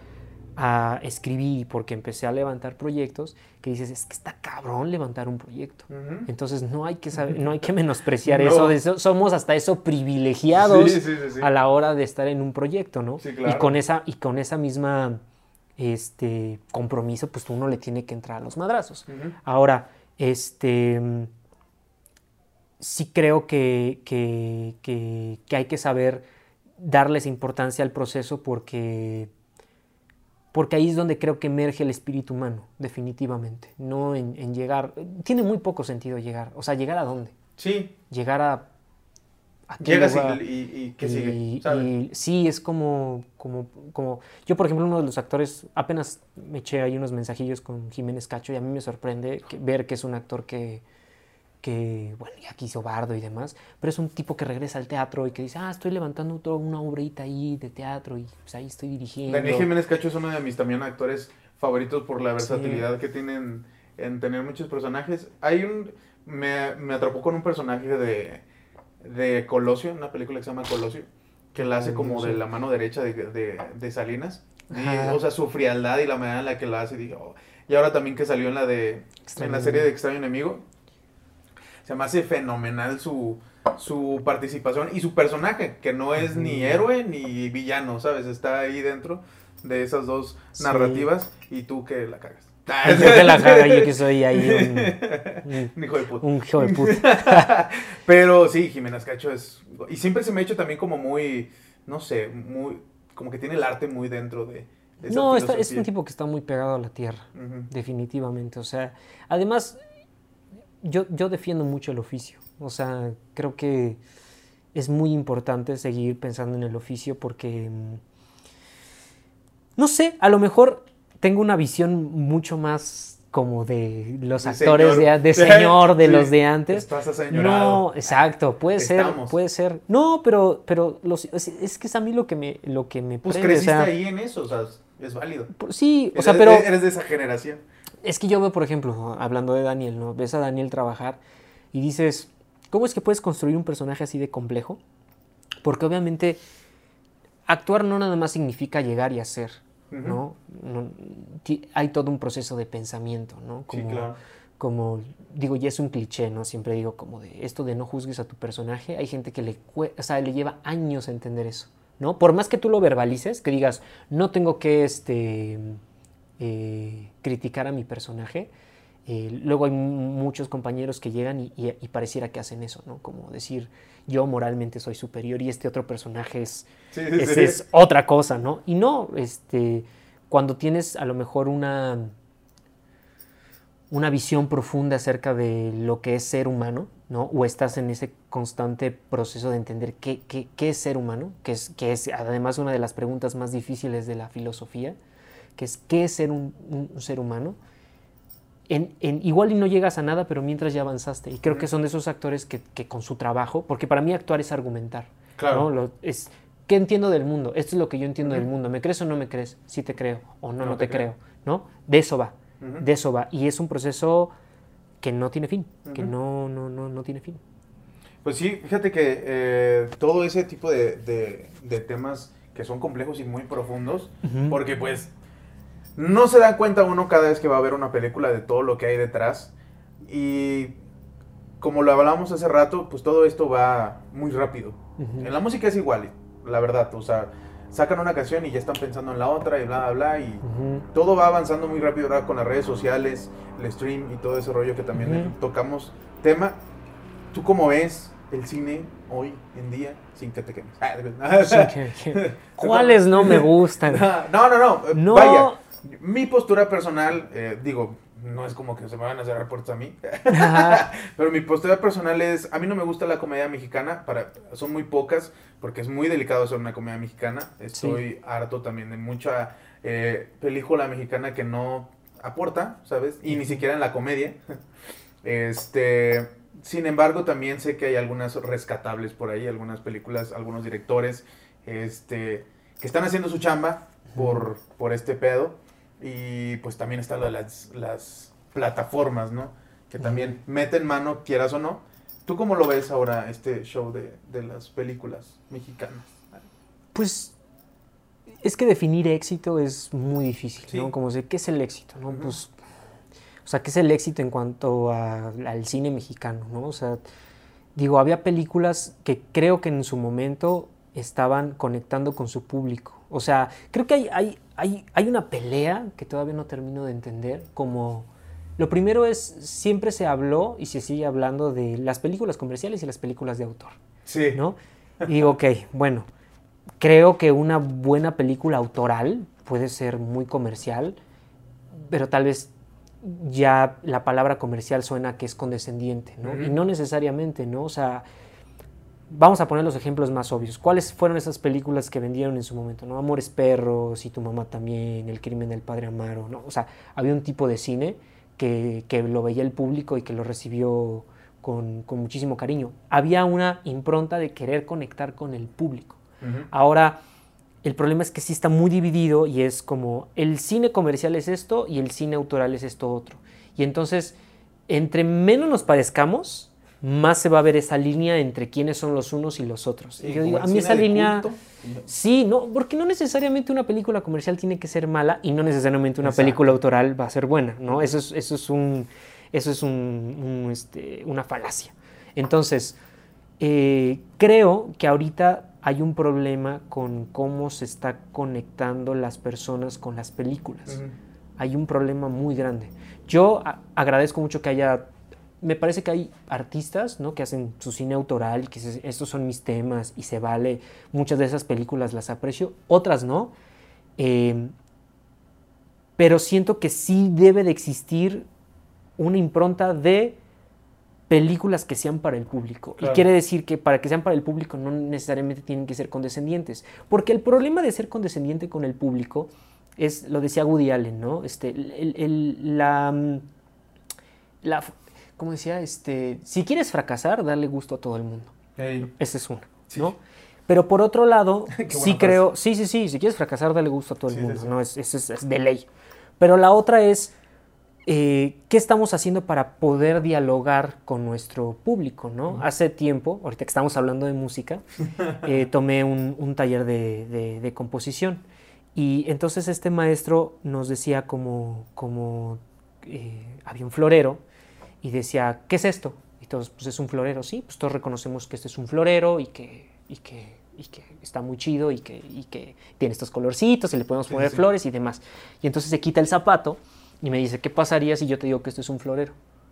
a escribir, porque empecé a levantar proyectos, que dices, es que está cabrón levantar un proyecto. Uh-huh. Entonces no hay que saber, no hay que menospreciar no. eso, de eso. Somos hasta eso privilegiados sí, sí, sí, sí. a la hora de estar en un proyecto, ¿no? Sí, claro. Y con esa, y con esa misma este, compromiso, pues uno le tiene que entrar a los madrazos. Uh-huh. Ahora, Este, sí creo que, que, que, que hay que saber darles importancia al proceso porque, porque ahí es donde creo que emerge el espíritu humano, definitivamente. No en, en llegar, tiene muy poco sentido llegar, o sea, ¿llegar a dónde? Sí. Llegar a... a Llegas y, y, y ¿qué sigue? Y, y, sí, es como, como, como... Yo, por ejemplo, uno de los actores, apenas me eché ahí unos mensajillos con Jiménez Cacho y a mí me sorprende que, ver que es un actor que, que, bueno, ya que hizo Bardo y demás, pero es un tipo que regresa al teatro y que dice, ah, estoy levantando toda una obrita ahí de teatro y pues ahí estoy dirigiendo. Daniel Jiménez Cacho es uno de mis también actores favoritos por la versatilidad sí. que tienen en tener muchos personajes. Hay un... Me, me atrapó con un personaje de... de Colosio, una película que se llama Colosio, que la hace como de la mano derecha de, de, de Salinas. Y, o sea, su frialdad y la manera en la que la hace. Dije, oh. Y ahora también que salió en la de en la serie de Extraño Enemigo. Se me hace fenomenal su, su participación y su personaje, que no es ni héroe ni villano, ¿sabes? Está ahí dentro de esas dos sí. narrativas y tú que la cagas. Yo que la caga, yo que soy ahí un, un, un hijo de puta. Un hijo de puta. Pero sí, Jiménez Cacho es... Y siempre se me ha hecho también como muy, no sé, muy... Como que tiene el arte muy dentro de... de esa no, está, es un tipo que está muy pegado a la tierra, uh-huh. definitivamente. O sea, además, yo, yo defiendo mucho el oficio. O sea, creo que es muy importante seguir pensando en el oficio porque... No sé, a lo mejor... Tengo una visión mucho más como de los de actores señor. De, de señor, de sí, los de antes. Estás aseñorado. No, exacto, puede Estamos. ser, puede ser. No, pero, pero los, es, es que es a mí lo que me, lo que me pues prende. creciste o sea, ahí en eso, o sea, es válido. Sí, o eres, sea, pero... Eres de esa generación. Es que yo veo, por ejemplo, hablando de Daniel, ¿no? Ves a Daniel trabajar y dices, ¿cómo es que puedes construir un personaje así de complejo? Porque obviamente actuar no nada más significa llegar y hacer, ¿no? Uh-huh. no hay todo un proceso de pensamiento, ¿no? Como, sí, claro. Como, digo, ya es un cliché, ¿no? Siempre digo como de esto de no juzgues a tu personaje. Hay gente que le, o sea, le lleva años a entender eso, ¿no? Por más que tú lo verbalices, que digas, no tengo que, este... Eh, criticar a mi personaje, eh, luego hay muchos compañeros que llegan y, y, y pareciera que hacen eso, ¿no? Como decir, yo moralmente soy superior y este otro personaje es, sí, sí, es, sí. es otra cosa, ¿no? Y no, este, cuando tienes a lo mejor una, una visión profunda acerca de lo que es ser humano, ¿no? O estás en ese constante proceso de entender qué, qué, qué es ser humano, que es, que es además una de las preguntas más difíciles de la filosofía, que es qué es ser un, un, un ser humano. En, en, igual y no llegas a nada, pero mientras ya avanzaste. Y creo uh-huh. que son de esos actores que, que con su trabajo, porque para mí actuar es argumentar. Claro. ¿No? Lo, es, ¿qué entiendo del mundo? Esto es lo que yo entiendo uh-huh. del mundo. ¿Me crees o no me crees? Sí te creo. O no, no, no te, te creo. creo. ¿No? De eso va. Uh-huh. De eso va. Y es un proceso que no tiene fin. Uh-huh. Que no, no, no, no tiene fin. Pues sí, fíjate que eh, todo ese tipo de, de, de temas que son complejos y muy profundos, uh-huh. porque pues no se da cuenta uno cada vez que va a ver una película de todo lo que hay detrás. Y como lo hablábamos hace rato, pues todo esto va muy rápido. Uh-huh. En la música es igual, la verdad. O sea, sacan una canción y ya están pensando en la otra y bla, bla, bla. Y uh-huh. todo va avanzando muy rápido ahora con las redes sociales, el stream y todo ese rollo que también uh-huh. tocamos tema. ¿Tú cómo ves el cine hoy en día sin que te quemes? ¿Cuáles no me gustan? No, no, no. no. Vaya. Mi postura personal, eh, digo, no es como que se me van a cerrar puertas a mí, pero mi postura personal es, a mí no me gusta la comedia mexicana, para, son muy pocas, porque es muy delicado hacer una comedia mexicana. Estoy sí. harto también de mucha eh, película mexicana que no aporta, ¿sabes? Y ni siquiera en la comedia. Este, sin embargo, también sé que hay algunas rescatables por ahí, algunas películas, algunos directores, este, que están haciendo su chamba por, por este pedo. Y pues también está lo de las, las plataformas, ¿no? Que también uh-huh. meten mano, quieras o no. ¿Tú cómo lo ves ahora, este show de, de las películas mexicanas? Pues es que definir éxito es muy difícil, sí. ¿no? Como sé, ¿qué es el éxito? ¿No? Uh-huh. Pues, o sea, ¿qué es el éxito en cuanto a, al cine mexicano, ¿no? O sea, digo, había películas que creo que en su momento estaban conectando con su público. O sea, creo que hay, hay, hay, hay una pelea que todavía no termino de entender, como... Lo primero es, siempre se habló y se sigue hablando de las películas comerciales y las películas de autor. Sí. ¿No? Y digo, ok, bueno, creo que una buena película autoral puede ser muy comercial, pero tal vez ya la palabra comercial suena que es condescendiente, ¿no? Uh-huh. Y no necesariamente, ¿no? O sea... Vamos a poner los ejemplos más obvios. ¿Cuáles fueron esas películas que vendieron en su momento? ¿No? Amores Perros y Tu Mamá También, El Crimen del Padre Amaro, ¿no? O sea, había un tipo de cine que, que lo veía el público y que lo recibió con, con muchísimo cariño. Había una impronta de querer conectar con el público. Uh-huh. Ahora, el problema es que sí está muy dividido y es como el cine comercial es esto y el cine autoral es esto otro. Y entonces, entre menos nos parezcamos, más se va a ver esa línea entre quiénes son los unos y los otros. Sí, y yo digo, a mí esa línea... Culto. Sí, no, porque no necesariamente una película comercial tiene que ser mala y no necesariamente una Exacto. película autoral va a ser buena, ¿no? Eso es, eso es, un, eso es un, un, este, una falacia. Entonces, eh, creo que ahorita hay un problema con cómo se está conectando las personas con las películas. Uh-huh. Hay un problema muy grande. Yo a- agradezco mucho que haya... Me parece que hay artistas, ¿no? que hacen su cine autoral, que se, estos son mis temas y se vale. Muchas de esas películas las aprecio, otras no. Eh, pero siento que sí debe de existir una impronta de películas que sean para el público. Claro. Y quiere decir que para que sean para el público no necesariamente tienen que ser condescendientes. Porque el problema de ser condescendiente con el público es, lo decía Woody Allen, ¿no? Este, el, el, la... la como decía, este, si quieres fracasar, dale gusto a todo el mundo. Hey. Esa es una, ¿no? Sí. Pero por otro lado, sí frase. creo, sí, sí, sí, si quieres fracasar, dale gusto a todo el Sí, mundo, sí, sí. ¿no? Es, es, es, es de ley. Pero la otra es, eh, ¿qué estamos haciendo para poder dialogar con nuestro público, ¿no? Uh-huh. Hace tiempo, ahorita que estamos hablando de música, eh, tomé un, un taller de, de, de composición. Y entonces este maestro nos decía como, como eh, había un florero y decía, ¿qué es esto? Y todos, pues es un florero, sí, pues todos reconocemos que este es un florero y que, y que, y que está muy chido y que, y que tiene estos colorcitos y le podemos poner sí, sí. flores y demás. Y entonces se quita el zapato y me dice, ¿qué pasaría si yo te digo que esto es un florero?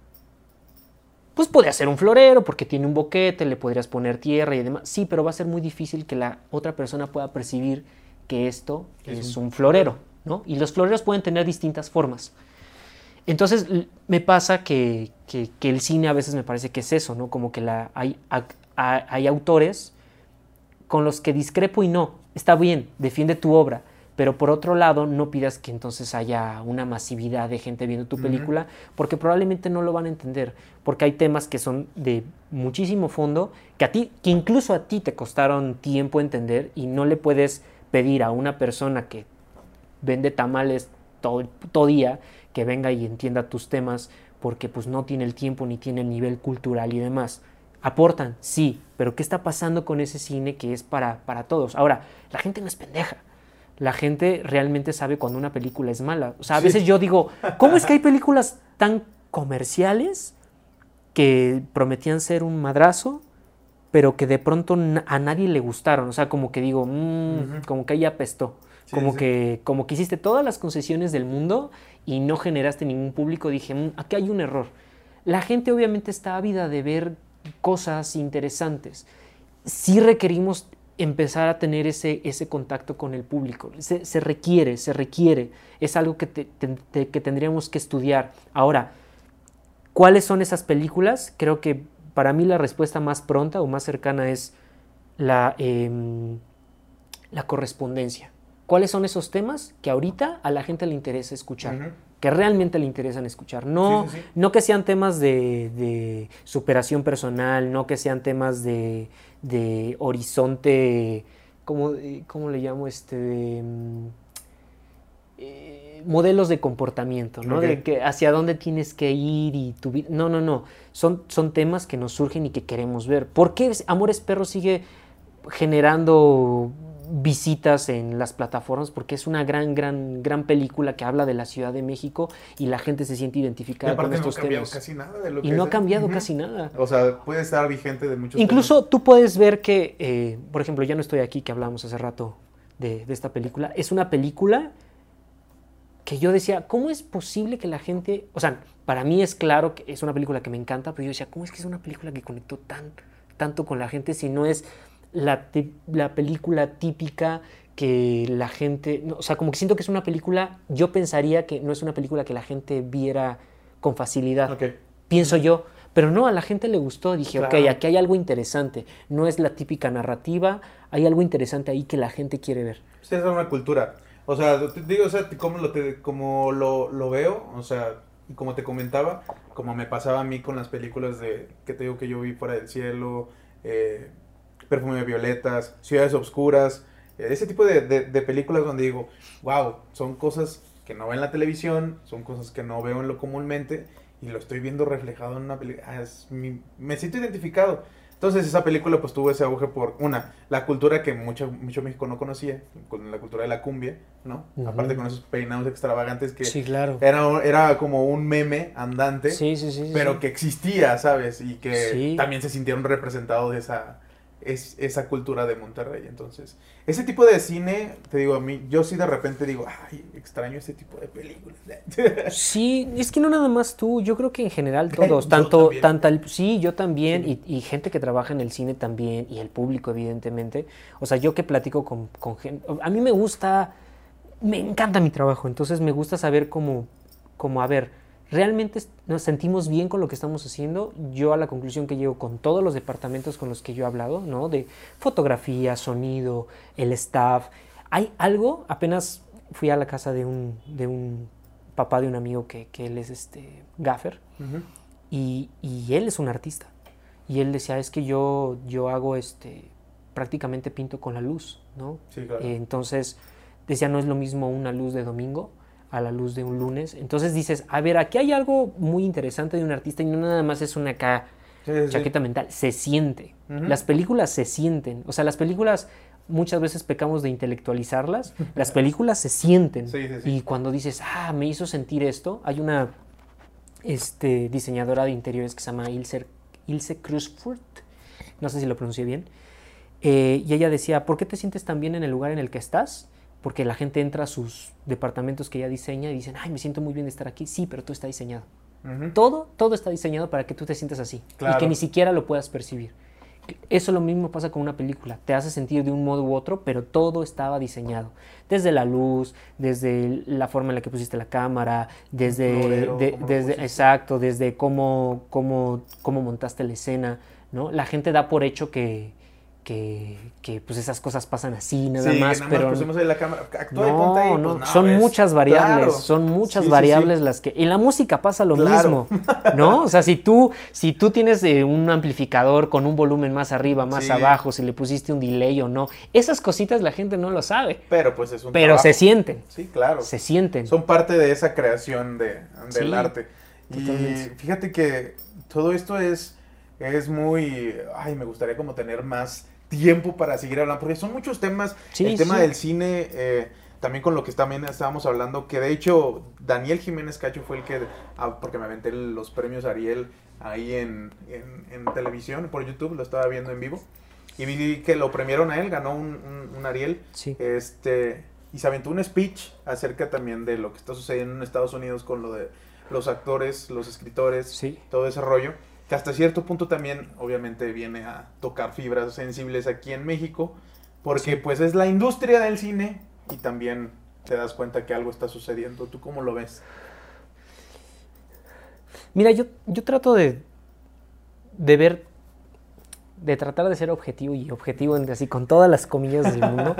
Pues podría ser un florero porque tiene un boquete, le podrías poner tierra y demás. Sí, pero va a ser muy difícil que la otra persona pueda percibir que esto es, es un florero, ¿no? Y los floreros pueden tener distintas formas. Entonces me pasa que, que, que el cine a veces me parece que es eso, ¿no? Como que la, hay, hay, hay autores con los que discrepo y no, está bien, defiende tu obra, pero por otro lado no pidas que entonces haya una masividad de gente viendo tu película, uh-huh. porque probablemente no lo van a entender, porque hay temas que son de muchísimo fondo, que a ti, que incluso a ti te costaron tiempo entender y no le puedes pedir a una persona que vende tamales todo, todo día, que venga y entienda tus temas, porque pues no tiene el tiempo ni tiene el nivel cultural y demás. Aportan, sí, pero ¿qué está pasando con ese cine que es para, para todos? Ahora, la gente no es pendeja. La gente realmente sabe cuando una película es mala. O sea, a sí. veces yo digo, ¿cómo es que hay películas tan comerciales que prometían ser un madrazo, pero que de pronto a nadie le gustaron? O sea, como que digo, mmm, uh-huh. como que ahí apestó. Sí, como, sí. Que, como que hiciste todas las concesiones del mundo y no generaste ningún público. Dije, mmm, aquí hay un error. La gente obviamente está ávida de ver cosas interesantes. Sí requerimos empezar a tener ese, ese contacto con el público. Se, se requiere, se requiere. Es algo que, te, te, te, que tendríamos que estudiar. Ahora, ¿cuáles son esas películas? Creo que para mí la respuesta más pronta o más cercana es la, eh, la correspondencia. ¿Cuáles son esos temas que ahorita a la gente le interesa escuchar? Uh-huh. Que realmente le interesan escuchar. No, sí, sí, sí. no que sean temas de, de superación personal, no que sean temas de, de horizonte, ¿cómo, cómo le llamo? Este, de, eh, modelos de comportamiento, ¿no? Okay. De que hacia dónde tienes que ir y tu vida. No, no, no. Son, son temas que nos surgen y que queremos ver. ¿Por qué Amores Perros sigue generando visitas en las plataformas? Porque es una gran, gran, gran película que habla de la Ciudad de México y la gente se siente identificada con estos temas. Y no ha cambiado casi nada de lo que Y no ha cambiado uh-huh. casi nada. O sea, puede estar vigente de muchos Incluso temas. Tú puedes ver que, eh, por ejemplo, Ya no estoy aquí, que hablamos hace rato de, de esta película. Es una película que yo decía, ¿cómo es posible que la gente... O sea, para mí es claro que es una película que me encanta, pero yo decía, ¿cómo es que es una película que conectó tan, tanto con la gente si no es la, la película típica que la gente... No, o sea, como que siento que es una película... Yo pensaría que no es una película que la gente viera con facilidad. Okay. Pienso yo. Pero no, a la gente le gustó. Dije, claro. ok, aquí hay algo interesante. No es la típica narrativa. Hay algo interesante ahí que la gente quiere ver. Sí, es una cultura. O sea, te digo, o sea, como lo, te, como lo, lo veo, o sea, como te comentaba, como me pasaba a mí con las películas de que te digo que yo vi Fuera del Cielo, eh, Perfume de Violetas, Ciudades Obscuras, eh, ese tipo de, de, de películas donde digo, wow, son cosas que no veo en la televisión, son cosas que no veo en lo comúnmente y lo estoy viendo reflejado en una película. Ah, es mi, me siento identificado. Entonces esa película pues tuvo ese auge por, una, la cultura que mucho, mucho México no conocía, con la cultura de la cumbia, ¿no? Uh-huh. Aparte con esos peinados extravagantes que sí, claro. era, era como un meme andante, sí, sí, sí, pero sí. que existía, ¿sabes? Y que sí. también se sintieron representados de esa, es, esa cultura de Monterrey. Entonces, ese tipo de cine, te digo, a mí, yo sí de repente digo, ay, extraño ese tipo de películas. Sí, es que no nada más tú, yo creo que en general todos, tanto, tanta el, sí, yo también, sí. Y, y gente que trabaja en el cine también, y el público evidentemente, o sea, yo que platico con, con gente, a mí me gusta, me encanta mi trabajo, entonces me gusta saber cómo, cómo a ver, ¿realmente nos sentimos bien con lo que estamos haciendo? Yo a la conclusión que llego con todos los departamentos con los que yo he hablado, ¿no? De fotografía, sonido, el staff, hay algo, apenas fui a la casa de un, de un papá de un amigo que, que él es este gaffer, uh-huh. y, y él es un artista y él decía, es que yo, yo hago este prácticamente pinto con la luz, ¿no? Sí, claro. Eh, entonces, decía, no es lo mismo una luz de domingo a la luz de un lunes. Entonces dices, a ver, aquí hay algo muy interesante de un artista y no nada más es una acá Sí, sí, chaqueta sí. mental, se siente. Ujú. Las películas se sienten. O sea, las películas muchas veces pecamos de intelectualizarlas. Las películas se sienten. Sí, sí, sí. Y cuando dices, ah, me hizo sentir esto, hay una este, diseñadora de interiores que se llama Ilse, Ilse Krusfurt, no sé si lo pronuncié bien, eh, y ella decía, ¿por qué te sientes tan bien en el lugar en el que estás? Porque la gente entra a sus departamentos que ella diseña y dicen, ay, me siento muy bien de estar aquí. Sí, pero todo está diseñado. Ujú. Todo, todo está diseñado para que tú te sientas así. Claro. Y que ni siquiera lo puedas percibir. Eso lo mismo pasa con una película. Te hace sentir de un modo u otro, pero todo estaba diseñado. Desde la luz, desde la forma en la que pusiste la cámara, desde, Florero, de, cómo lo desde pusiste. exacto, desde cómo, cómo, cómo montaste la escena, ¿no? La gente da por hecho que, que, que pues esas cosas pasan así, nada Sí, más, nada pero más pusimos ahí la cámara. Actúa y no, ponte ahí, no, pues, no, son es- muchas variables, claro. son muchas Sí, sí, variables sí. las que... En la música pasa lo Claro. mismo, ¿no? O sea, si tú, si tú tienes eh, un amplificador con un volumen más arriba, más Sí. abajo, si le pusiste un delay o no, esas cositas la gente no lo sabe, Pero pues es un pero trabajo. se sienten, Sí, claro. se sienten. Son parte de esa creación de, del Sí, arte. Y totalmente. fíjate que todo esto es, es muy... Ay, me gustaría como tener más tiempo para seguir hablando, porque son muchos temas. Sí, el tema sí. del cine, eh, también con lo que también estábamos hablando, que de hecho Daniel Jiménez Cacho fue el que, ah, porque me aventé los premios Ariel ahí en, en, en televisión, por YouTube, lo estaba viendo en vivo. Y vi que lo premiaron a él, ganó un, un, un Ariel. Sí. Este, y se aventó un speech acerca también de lo que está sucediendo en Estados Unidos con lo de los actores, los escritores, Sí. todo ese rollo. Que hasta cierto punto también, obviamente, viene a tocar fibras sensibles aquí en México. Porque, Sí. pues, es la industria del cine y también te das cuenta que algo está sucediendo. ¿Tú cómo lo ves? Mira, yo, yo trato de, de ver, de tratar de ser objetivo y objetivo en- así con todas las comillas del mundo.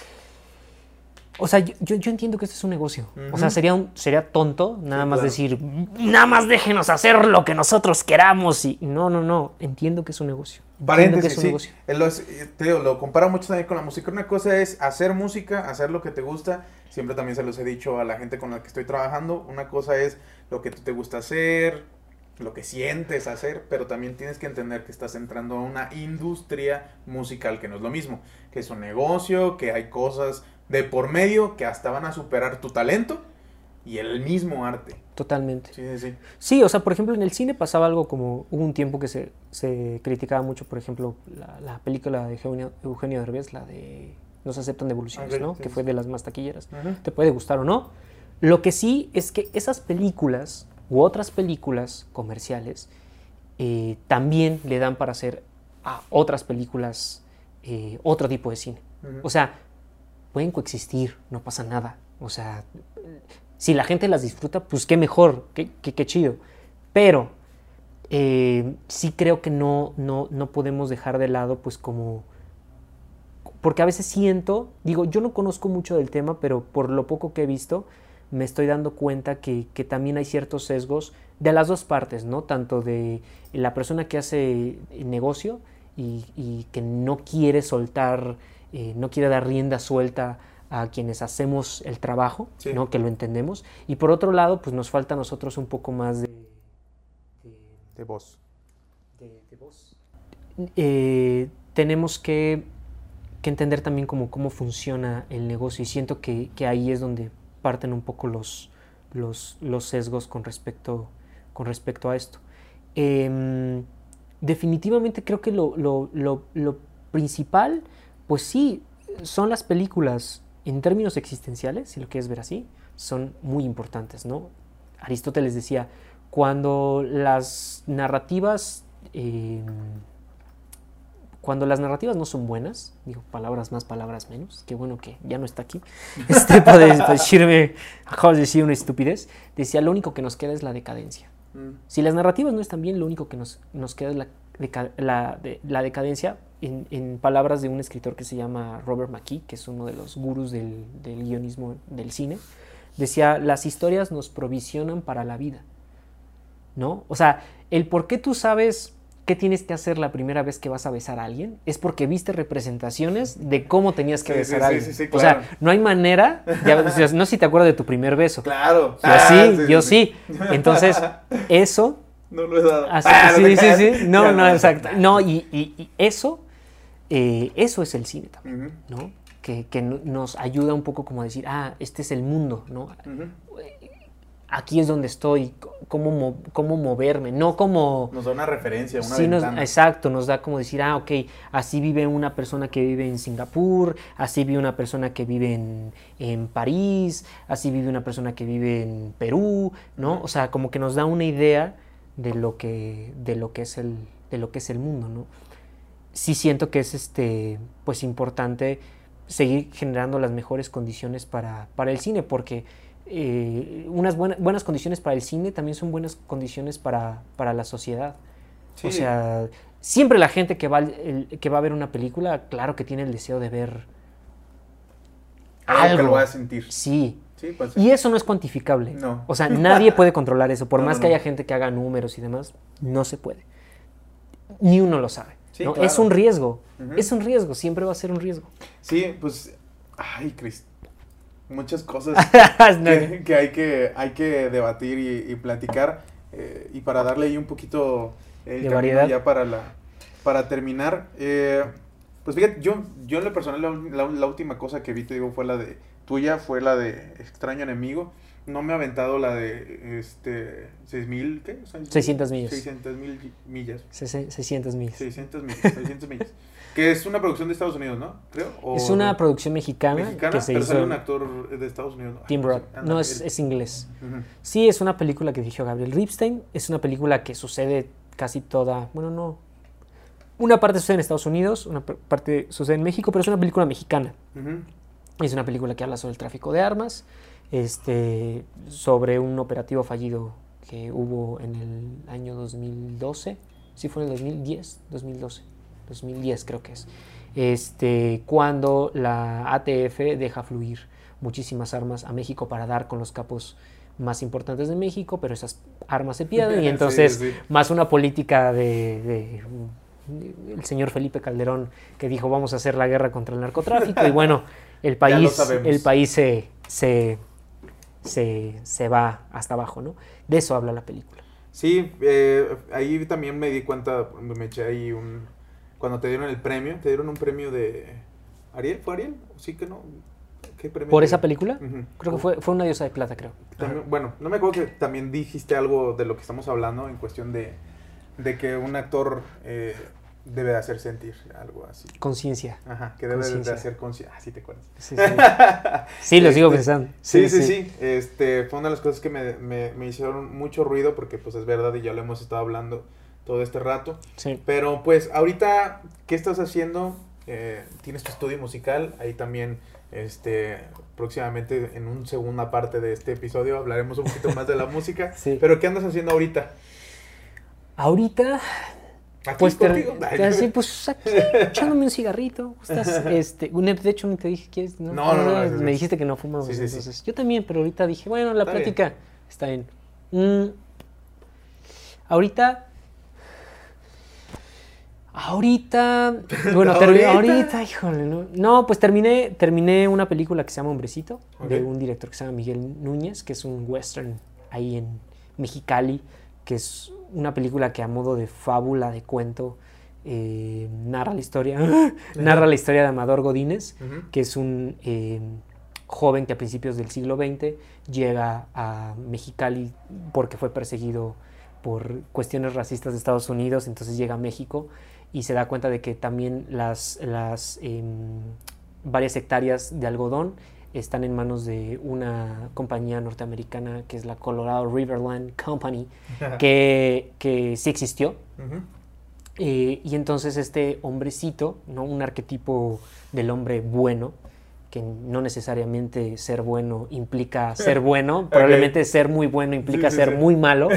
O sea, yo, yo, yo entiendo que esto es un negocio. O sea, Ujú. sería, un, sería tonto nada Sí, más claro. decir, nada más déjenos hacer lo que nosotros queramos. Y no, no, no. Entiendo que es un negocio. Entiendo que Paréntesis, es un sí. negocio. Eh, Lo, es- eh, te digo, lo comparo mucho también con la música. Una cosa es hacer música, hacer lo que te gusta. Siempre también se los he dicho a la gente con la que estoy trabajando. Una cosa es lo que tú te gusta hacer, lo que sientes hacer, pero también tienes que entender que estás entrando a una industria musical, que no es lo mismo, que es un negocio, que hay cosas de por medio que hasta van a superar tu talento y el mismo arte. Totalmente. Sí, sí, sí. Sí, o sea, por ejemplo, en el cine pasaba algo como, hubo un tiempo que se, se criticaba mucho, por ejemplo, la, la película de Eugenio, Eugenio Derbez, la de No se aceptan devoluciones, Ok, ¿no? sí, Que sí. fue de las más taquilleras. Ujú. Te puede gustar o no. Lo que sí es que esas películas u otras películas comerciales eh, también le dan para hacer a otras películas eh, otro tipo de cine. Ujú. O sea, pueden coexistir, no pasa nada. O sea, si la gente las disfruta, pues qué mejor, qué, qué, qué chido. Pero eh, sí creo que no, no, no podemos dejar de lado, pues como... Porque a veces siento, digo, yo no conozco mucho del tema, pero por lo poco que he visto, me estoy dando cuenta que, que también hay ciertos sesgos de las dos partes, ¿no? Tanto de la persona que hace negocio y, y que no quiere soltar, eh, no quiere dar rienda suelta a quienes hacemos el trabajo, Sí. ¿no? Que lo entendemos. Y por otro lado, pues nos falta a nosotros un poco más de... de De voz. de, de voz. Eh, tenemos que, que entender también cómo, cómo funciona el negocio y siento que, que ahí es donde parten un poco los, los, los sesgos con respecto, con respecto a esto. Eh, definitivamente creo que lo, lo, lo, lo principal, pues sí, son las películas en términos existenciales, si lo quieres ver así, son muy importantes, ¿no? Aristóteles decía, cuando las narrativas eh, cuando las narrativas no son buenas, digo, palabras más, palabras menos, qué bueno que ya no está aquí, este, para decirme, acabo de decir una estupidez, decía, lo único que nos queda es la decadencia. Mm. Si las narrativas no están bien, lo único que nos, nos queda es la, deca, la, de, la decadencia, en, en palabras de un escritor que se llama Robert McKee, que es uno de los gurús del, del guionismo del cine, decía, las historias nos provisionan para la vida, ¿no? O sea, el por qué tú sabes ¿qué tienes que hacer la primera vez que vas a besar a alguien? Es porque viste representaciones de cómo tenías que Sí, besar sí, a sí, alguien. sí, sí, O claro. sea, no hay manera, ya, o sea, no sé si te acuerdas de tu primer beso. Claro. Yo Ah, sí, sí, yo sí. sí. Entonces, eso... No lo he dado. Así, Ah, no sí, te sí, creas. sí. No, Ya, no, exacto. No, y, y- y eso, eh, eso es el cine también, Ujú, ¿no? Que, que no- nos ayuda un poco como a decir, ah, este es el mundo, ¿no? ujú. Aquí es donde estoy, cómo, mo- cómo moverme, no como... Nos da una referencia, una Sí, nos- ventana. exacto, nos da como decir, ah, ok, así vive una persona que vive en Singapur, así vive una persona que vive en, en París, así vive una persona que vive en Perú, ¿no? O sea, como que nos da una idea de lo que, de lo que es el, de lo que es el mundo, ¿no? Sí siento que es este, pues importante seguir generando las mejores condiciones para, para el cine, porque eh, unas buenas, buenas condiciones para el cine también son buenas condiciones para, para la sociedad. Sí. O sea, siempre la gente que va, al- el- que va a ver una película, claro que tiene el deseo de ver Algo que algo. lo va a sentir. Sí. Sí, puede ser. Y eso no es cuantificable. No. O sea, nadie puede controlar eso. Por No, más no, que no. haya gente que haga números y demás, no se puede. Ni uno lo sabe. Sí, ¿no? claro. Es un riesgo. Ujú. Es un riesgo. Siempre va a ser un riesgo. Sí, pues. Ay, Cris. Muchas cosas No, que, que hay que hay que debatir y, y platicar. eh, y para darle ahí un poquito el De camino variedad. ya para la para terminar. eh, pues fíjate, yo, yo en lo personal, la, la- la última cosa que vi, te digo, fue la de tuya, fue la de Extraño Enemigo. No me he aventado la de este seis mil, ¿qué? seiscientas millas. seiscientas mil millas. Sese- seiscientas mil. seiscientas millas, seiscientas millas. Que es una producción de Estados Unidos, ¿no? Creo. ¿O Es una no? producción mexicana, mexicana, que se pero hizo sale un actor de Estados Unidos. Tim Ay, Roth. sé, anda, No, es, él. es inglés. Ujú. Sí, es una película que dirigió Gabriel Ripstein. Es una película que sucede casi toda... Bueno, no. Una parte sucede en Estados Unidos, una p- parte sucede en México, pero es una película mexicana. Ujú. Es una película que habla sobre el tráfico de armas, este, sobre un operativo fallido que hubo en el año dos mil doce. Sí, fue en el dos mil diez, dos mil doce. dos mil diez creo que es. Este, cuando la A T F deja fluir muchísimas armas a México para dar con los capos más importantes de México, pero esas armas se pierden y Sí, entonces sí. más una política de, de, de el señor Felipe Calderón que dijo vamos a hacer la guerra contra el narcotráfico y bueno, el Ya lo país, sabemos. el país se, se, se, se va hasta abajo, ¿no? De eso habla la película. Sí, eh, ahí también me di cuenta, me eché ahí un... Cuando te dieron el premio, te dieron un premio de... ¿Ariel? ¿Fue Ariel? Sí que no. ¿Qué premio? ¿Por te esa dieron? película? Ujú. Creo que fue, fue una diosa de plata, creo. También- bueno, no me acuerdo que también dijiste algo de lo que estamos hablando en cuestión de, de que un actor eh, debe de hacer sentir algo así. Conciencia. Ajá, que debe de Conciencia. hacer conciencia. Ah, sí te acuerdas. Sí, sí. Sí, lo sigo Este, pensando. Sí, sí, sí. Este, fue una de las cosas que me, me, me hicieron mucho ruido porque pues es verdad y ya lo hemos estado hablando todo este rato. Sí. Pero pues ahorita, ¿qué estás haciendo? Eh, tienes tu estudio musical, ahí también, este, próximamente en una segunda parte de este episodio hablaremos un poquito más de la música. Sí. Pero ¿qué andas haciendo ahorita? Ahorita, Aquí pues, ter- contigo. así, pues aquí, echándome un cigarrito. Estás, este, un- de hecho, ni te dije, ¿quieres? No, No, no, no, me no, no. dijiste que no fumamos. Sí, sí, sí. Entonces, yo también, pero ahorita dije, bueno, la Está plática está bien. Mm, ahorita... Ahorita, bueno, termi- ¿Ahorita? ahorita, híjole, no, no, pues terminé, terminé una película que se llama Hombrecito, de Ok. un director que se llama Miguel Núñez, que es un western ahí en Mexicali, que es una película que a modo de fábula, de cuento, eh, narra la historia, narra la historia de Amador Godínez, Ujú. que es un eh, joven que a principios del siglo veinte llega a Mexicali porque fue perseguido por cuestiones racistas de Estados Unidos, entonces llega a México y se da cuenta de que también las, las eh, varias hectáreas de algodón están en manos de una compañía norteamericana que es la Colorado Riverland Company, que, que sí existió. Ujú. Eh, y entonces este hombrecito, ¿no? Un arquetipo del hombre bueno, que no necesariamente ser bueno implica ser bueno, probablemente ser muy bueno implica Sí, sí, ser sí. muy malo.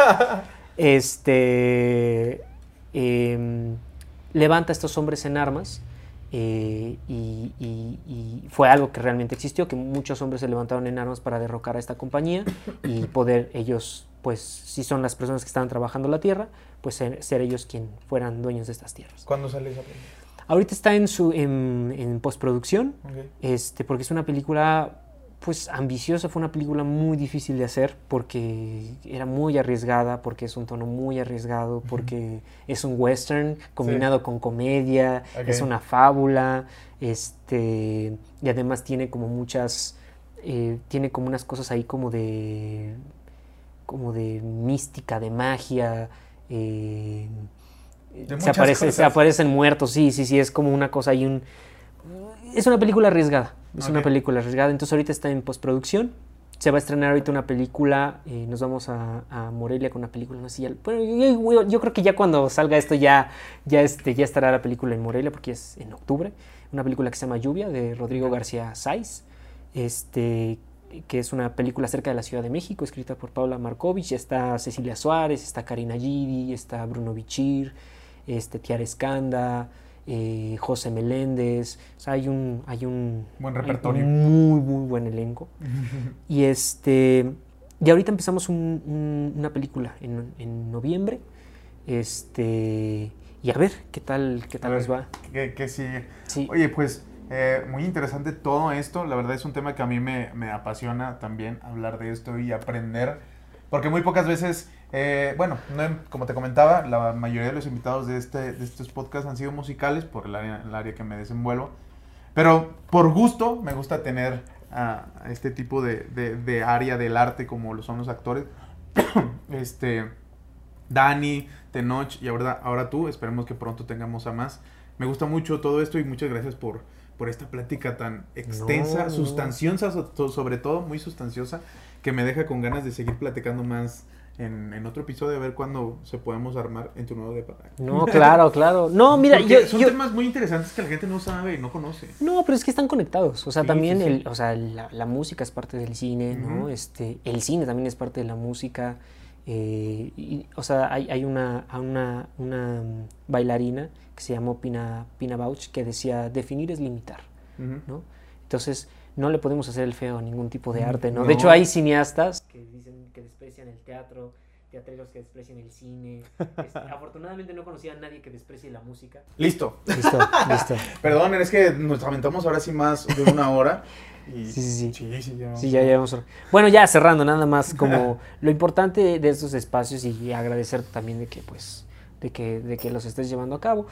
Este eh, levanta a estos hombres en armas eh, y, y- y fue algo que realmente existió, que muchos hombres se levantaron en armas para derrocar a esta compañía y poder ellos pues si son las personas que estaban trabajando la tierra, pues ser, ser ellos quien fueran dueños de estas tierras. ¿Cuándo sale esa película? Ahorita está en su en, en postproducción, Okay. este, porque es una película pues ambiciosa, fue una película muy difícil de hacer porque era muy arriesgada, porque es un tono muy arriesgado, porque es un western combinado sí. con comedia, okay. es una fábula, este, y además tiene como muchas, eh, tiene como unas cosas ahí como de, como de mística, de magia, eh, se, aparece, se aparecen muertos, sí, sí, sí, es como una cosa y un... Es una película arriesgada, es okay. una película arriesgada, entonces ahorita está en postproducción, se va a estrenar ahorita una película, eh, nos vamos a, a Morelia con una película, no sé, ya, bueno, yo, yo creo que ya cuando salga esto ya, ya, este, ya estará la película en Morelia porque es en octubre, una película que se llama Lluvia de Rodrigo García Sáiz, este... que es una película acerca de la Ciudad de México, escrita por Paula Markovich. Está Cecilia Suárez, está Karina Gidi, está Bruno Bichir, este, Tiara Escanda, eh, José Meléndez. O sea, hay un, hay un buen repertorio, hay un muy, muy buen elenco. y este y ahorita empezamos un, un, una película en, en noviembre. Este y a ver qué tal, qué tal nos va. ¿Qué, qué sigue? Sí. Oye, pues Eh, muy interesante todo esto, la verdad es un tema que a mí me, me apasiona también hablar de esto y aprender, porque muy pocas veces, eh, bueno, no, como te comentaba, la mayoría de los invitados de, este, de estos podcasts han sido musicales por el área, el área que me desenvuelvo, pero por gusto me gusta tener a uh, este tipo de, de, de área del arte como lo son los actores, este, Dani, Tenoch y ahora, ahora tú, esperemos que pronto tengamos a más. Me gusta mucho todo esto y muchas gracias por... por esta plática tan extensa, no, sustanciosa, no. sobre todo muy sustanciosa, que me deja con ganas de seguir platicando más en, en otro episodio, a ver cuándo se podemos armar en tu nuevo departamento. No, claro, claro. No, mira, yo, son yo... temas muy interesantes que la gente no sabe y no conoce. No, pero es que están conectados. O sea, sí, también sí, sí. El, o sea, la, la música es parte del cine, uh-huh. ¿no? Este, el cine también es parte de la música. Eh, y, o sea, hay, hay una, una, una bailarina que se llamó Pina, Pina Bausch, que decía, definir es limitar, uh-huh. ¿no? Entonces, no le podemos hacer el feo a ningún tipo de arte, ¿no? no. De hecho, hay cineastas que dicen que desprecian el teatro, teatreros que desprecian el cine. Este, afortunadamente no conocía a nadie que desprecie la música. Listo. Listo, listo. Perdón, es que nos aventamos ahora sí más de una hora. Y... Sí, sí, sí. Sí, sí, ya, sí, ya llevamos. Bueno, ya cerrando, nada más como lo importante de estos espacios y agradecer también de que, pues, de que, de que los estés llevando a cabo.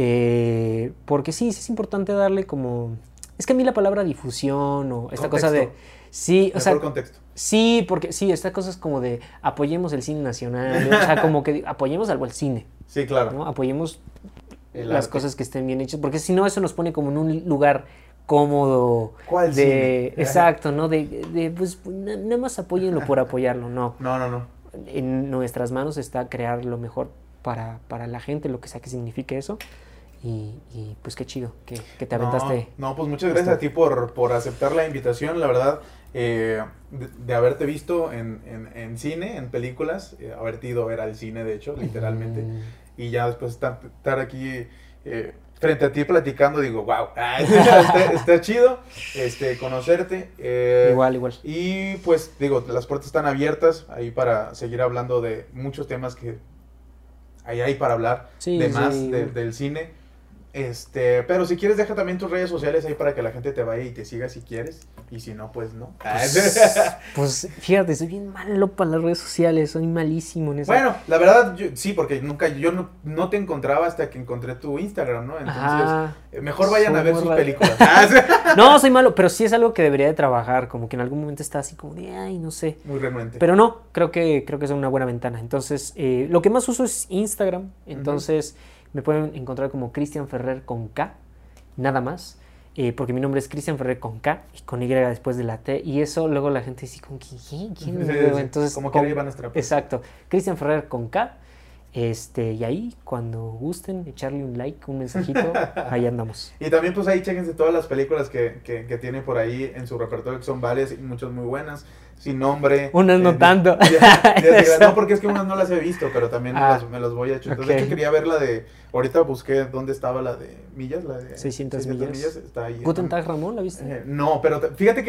Eh, porque sí, sí es importante darle como... Es que a mí la palabra difusión o esta contexto. cosa de... Sí, o Mejor sea... contexto. Sí, porque sí, esta cosa es como de apoyemos el cine nacional, o sea, como que apoyemos algo al cine. Sí, claro. ¿no? Apoyemos el las arte. Cosas que estén bien hechas, porque si no eso nos pone como en un lugar cómodo. ¿Cuál de cine? Exacto, ¿no? De, de pues nada más apóyenlo por apoyarlo, no. No, no, no. En nuestras manos está crear lo mejor para, para la gente, lo que sea que signifique eso. Y, y pues qué chido que, que te aventaste. No, no, pues muchas gracias esto. a ti por, por aceptar la invitación, la verdad, eh, de, de haberte visto en, en, en cine, en películas, eh, haberte ido a ver al cine, de hecho, literalmente, mm. y ya después estar, estar aquí eh, frente a ti platicando, digo, wow, ah, está, está chido este, conocerte. Eh, igual, igual. Y pues, digo, las puertas están abiertas ahí para seguir hablando de muchos temas que ahí hay para hablar, sí, de más sí. de, del cine. Este, pero si quieres deja también tus redes sociales ahí para que la gente te vaya y te siga si quieres, y si no, pues no. Pues, pues fíjate, soy bien malo para las redes sociales, soy malísimo en eso. Bueno, la verdad, yo, sí, porque nunca, yo no, no te encontraba hasta que encontré tu Instagram, ¿no? Entonces, Ajá, mejor vayan a ver sus raro. películas. No, soy malo, pero sí es algo que debería de trabajar, como que en algún momento está así como de, ay, no sé. Muy renuente. Pero no, creo que, creo que es una buena ventana. Entonces, eh, lo que más uso es Instagram, entonces... Uh-huh. Me pueden encontrar como Cristian Ferrer con K, nada más, eh, porque mi nombre es Cristian Ferrer con K y con Y después de la T, y eso luego la gente dice, ¿con quién? ¿Quién? ¿Quién? Sí, sí, Entonces, como que van a estar. Exacto, Cristian Ferrer con K, este, y ahí, cuando gusten, echarle un like, un mensajito, ahí andamos. Y también, pues ahí chéquense todas las películas que, que, que tiene por ahí en su repertorio, que son varias y muchas muy buenas. Sin nombre. Unas no eh, tanto. De, de, de, no, porque es que unas no las he visto, pero también ah, me, las, me las voy a echar. Entonces, okay. De hecho, quería ver la de... Ahorita busqué dónde estaba la de millas, la de... seiscientas millas. millas. Está ahí. ¿Guten Tag, Ramón? ¿La viste? Eh, no, pero te, fíjate que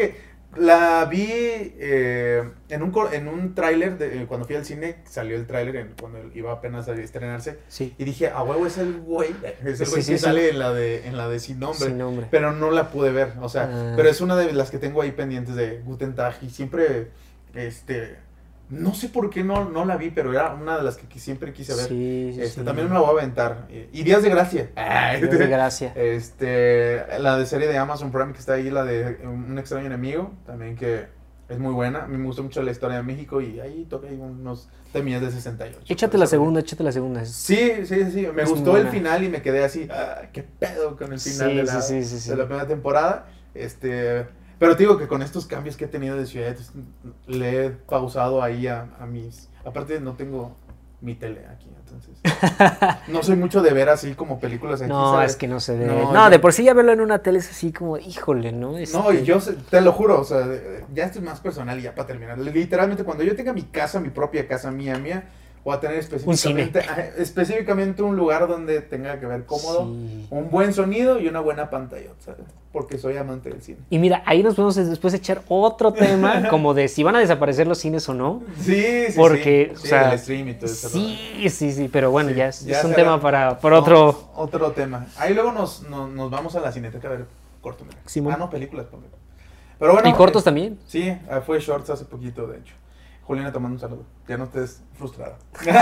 La vi eh, en un, co- en un tráiler, de- eh, cuando fui al cine, salió el tráiler en- cuando iba apenas a estrenarse. Sí. Y dije, a huevo es el güey, es el Sí, güey sí, que sí. sale en la de en la de Sin Nombre. Sin nombre. Pero no la pude ver, o sea, Ah. pero es una de las que tengo ahí pendientes de Guten Tag y siempre, este, no sé por qué no, no la vi, pero era una de las que, que siempre quise ver. Sí, sí, Este, sí. también me la voy a aventar. Y Días de Gracia. Dios de gracia. Este, la de serie de Amazon Prime que está ahí, la de Un extraño enemigo, también que es muy buena. A mí me gustó mucho la historia de México y ahí toca ahí unos temillas de sesenta y ocho. Échate la segunda, échate la segunda. Sí, sí, sí. Me Es gustó muy el buena. final y me quedé así, ah, qué pedo con el final Sí, de, la, sí, sí, sí, sí. de la primera temporada. Este, pero te digo que con estos cambios que he tenido de ciudad, le he pausado ahí a, a mis... Aparte no tengo mi tele aquí, entonces... No soy mucho de ver así como películas aquí, No, ¿sabes? es que no se ve. No, No, yo- de por sí ya verlo en una tele es así como, híjole, ¿no? No, Este, y yo sé- te lo juro, o sea, de- ya esto es más personal y ya para terminar. Literalmente, cuando yo tenga mi casa, mi propia casa mía, mía, voy a tener específicamente, ajá, específicamente un lugar donde tenga que ver cómodo, Sí. un buen sonido y una buena pantalla, ¿sabes? Porque soy amante del cine. Y mira, ahí nos podemos después echar otro tema, como de si van a desaparecer los cines o no. Sí, sí, Porque, sí. o Sí, sea, el stream y todo eso. Sí, sí, sí, pero bueno, Sí, ya es, ya es un será- tema para, para otro... No, otro tema. Ahí luego nos, nos, nos vamos a la cineteca a ver cortometrajes. Simón. Ah, no, películas. porque- Pero bueno. y cortos eh, también. Sí, ah, fue Shorts hace poquito, de hecho. Juliana, te mando un saludo. Ya no estés frustrada.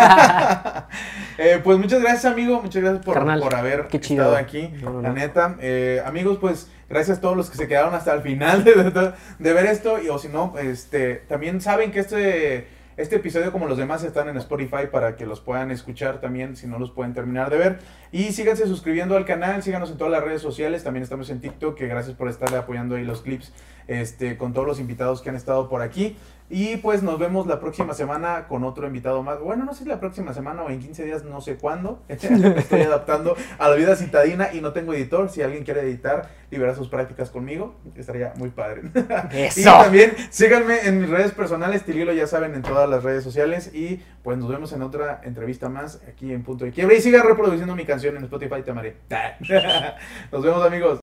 Eh, pues muchas gracias, amigo. Muchas gracias por, Carnal, por haber qué chido. estado aquí. No, no, La no. neta. Eh, amigos, pues gracias a todos los que se quedaron hasta el final de, de- de ver esto. Y o si no, este, también saben que este, este episodio, como los demás, están en Spotify para que los puedan escuchar también si no los pueden terminar de ver. Y síganse suscribiendo al canal, síganos en todas las redes sociales. También estamos en TikTok, que gracias por estar apoyando ahí los clips este, con todos los invitados que han estado por aquí. Y pues nos vemos la próxima semana con otro invitado más. Bueno, no sé si la próxima semana o en quince días, no sé cuándo. Me estoy adaptando a la vida citadina y no tengo editor. Si alguien quiere editar, liberar sus prácticas conmigo, estaría muy padre. ¡Eso! Y también síganme en mis redes personales, Tililo, ya saben, en todas las redes sociales. Y pues nos vemos en otra entrevista más aquí en Punto de Quiebre. Y sigan reproduciendo mi canción en Spotify, te amaré. Nos vemos, amigos.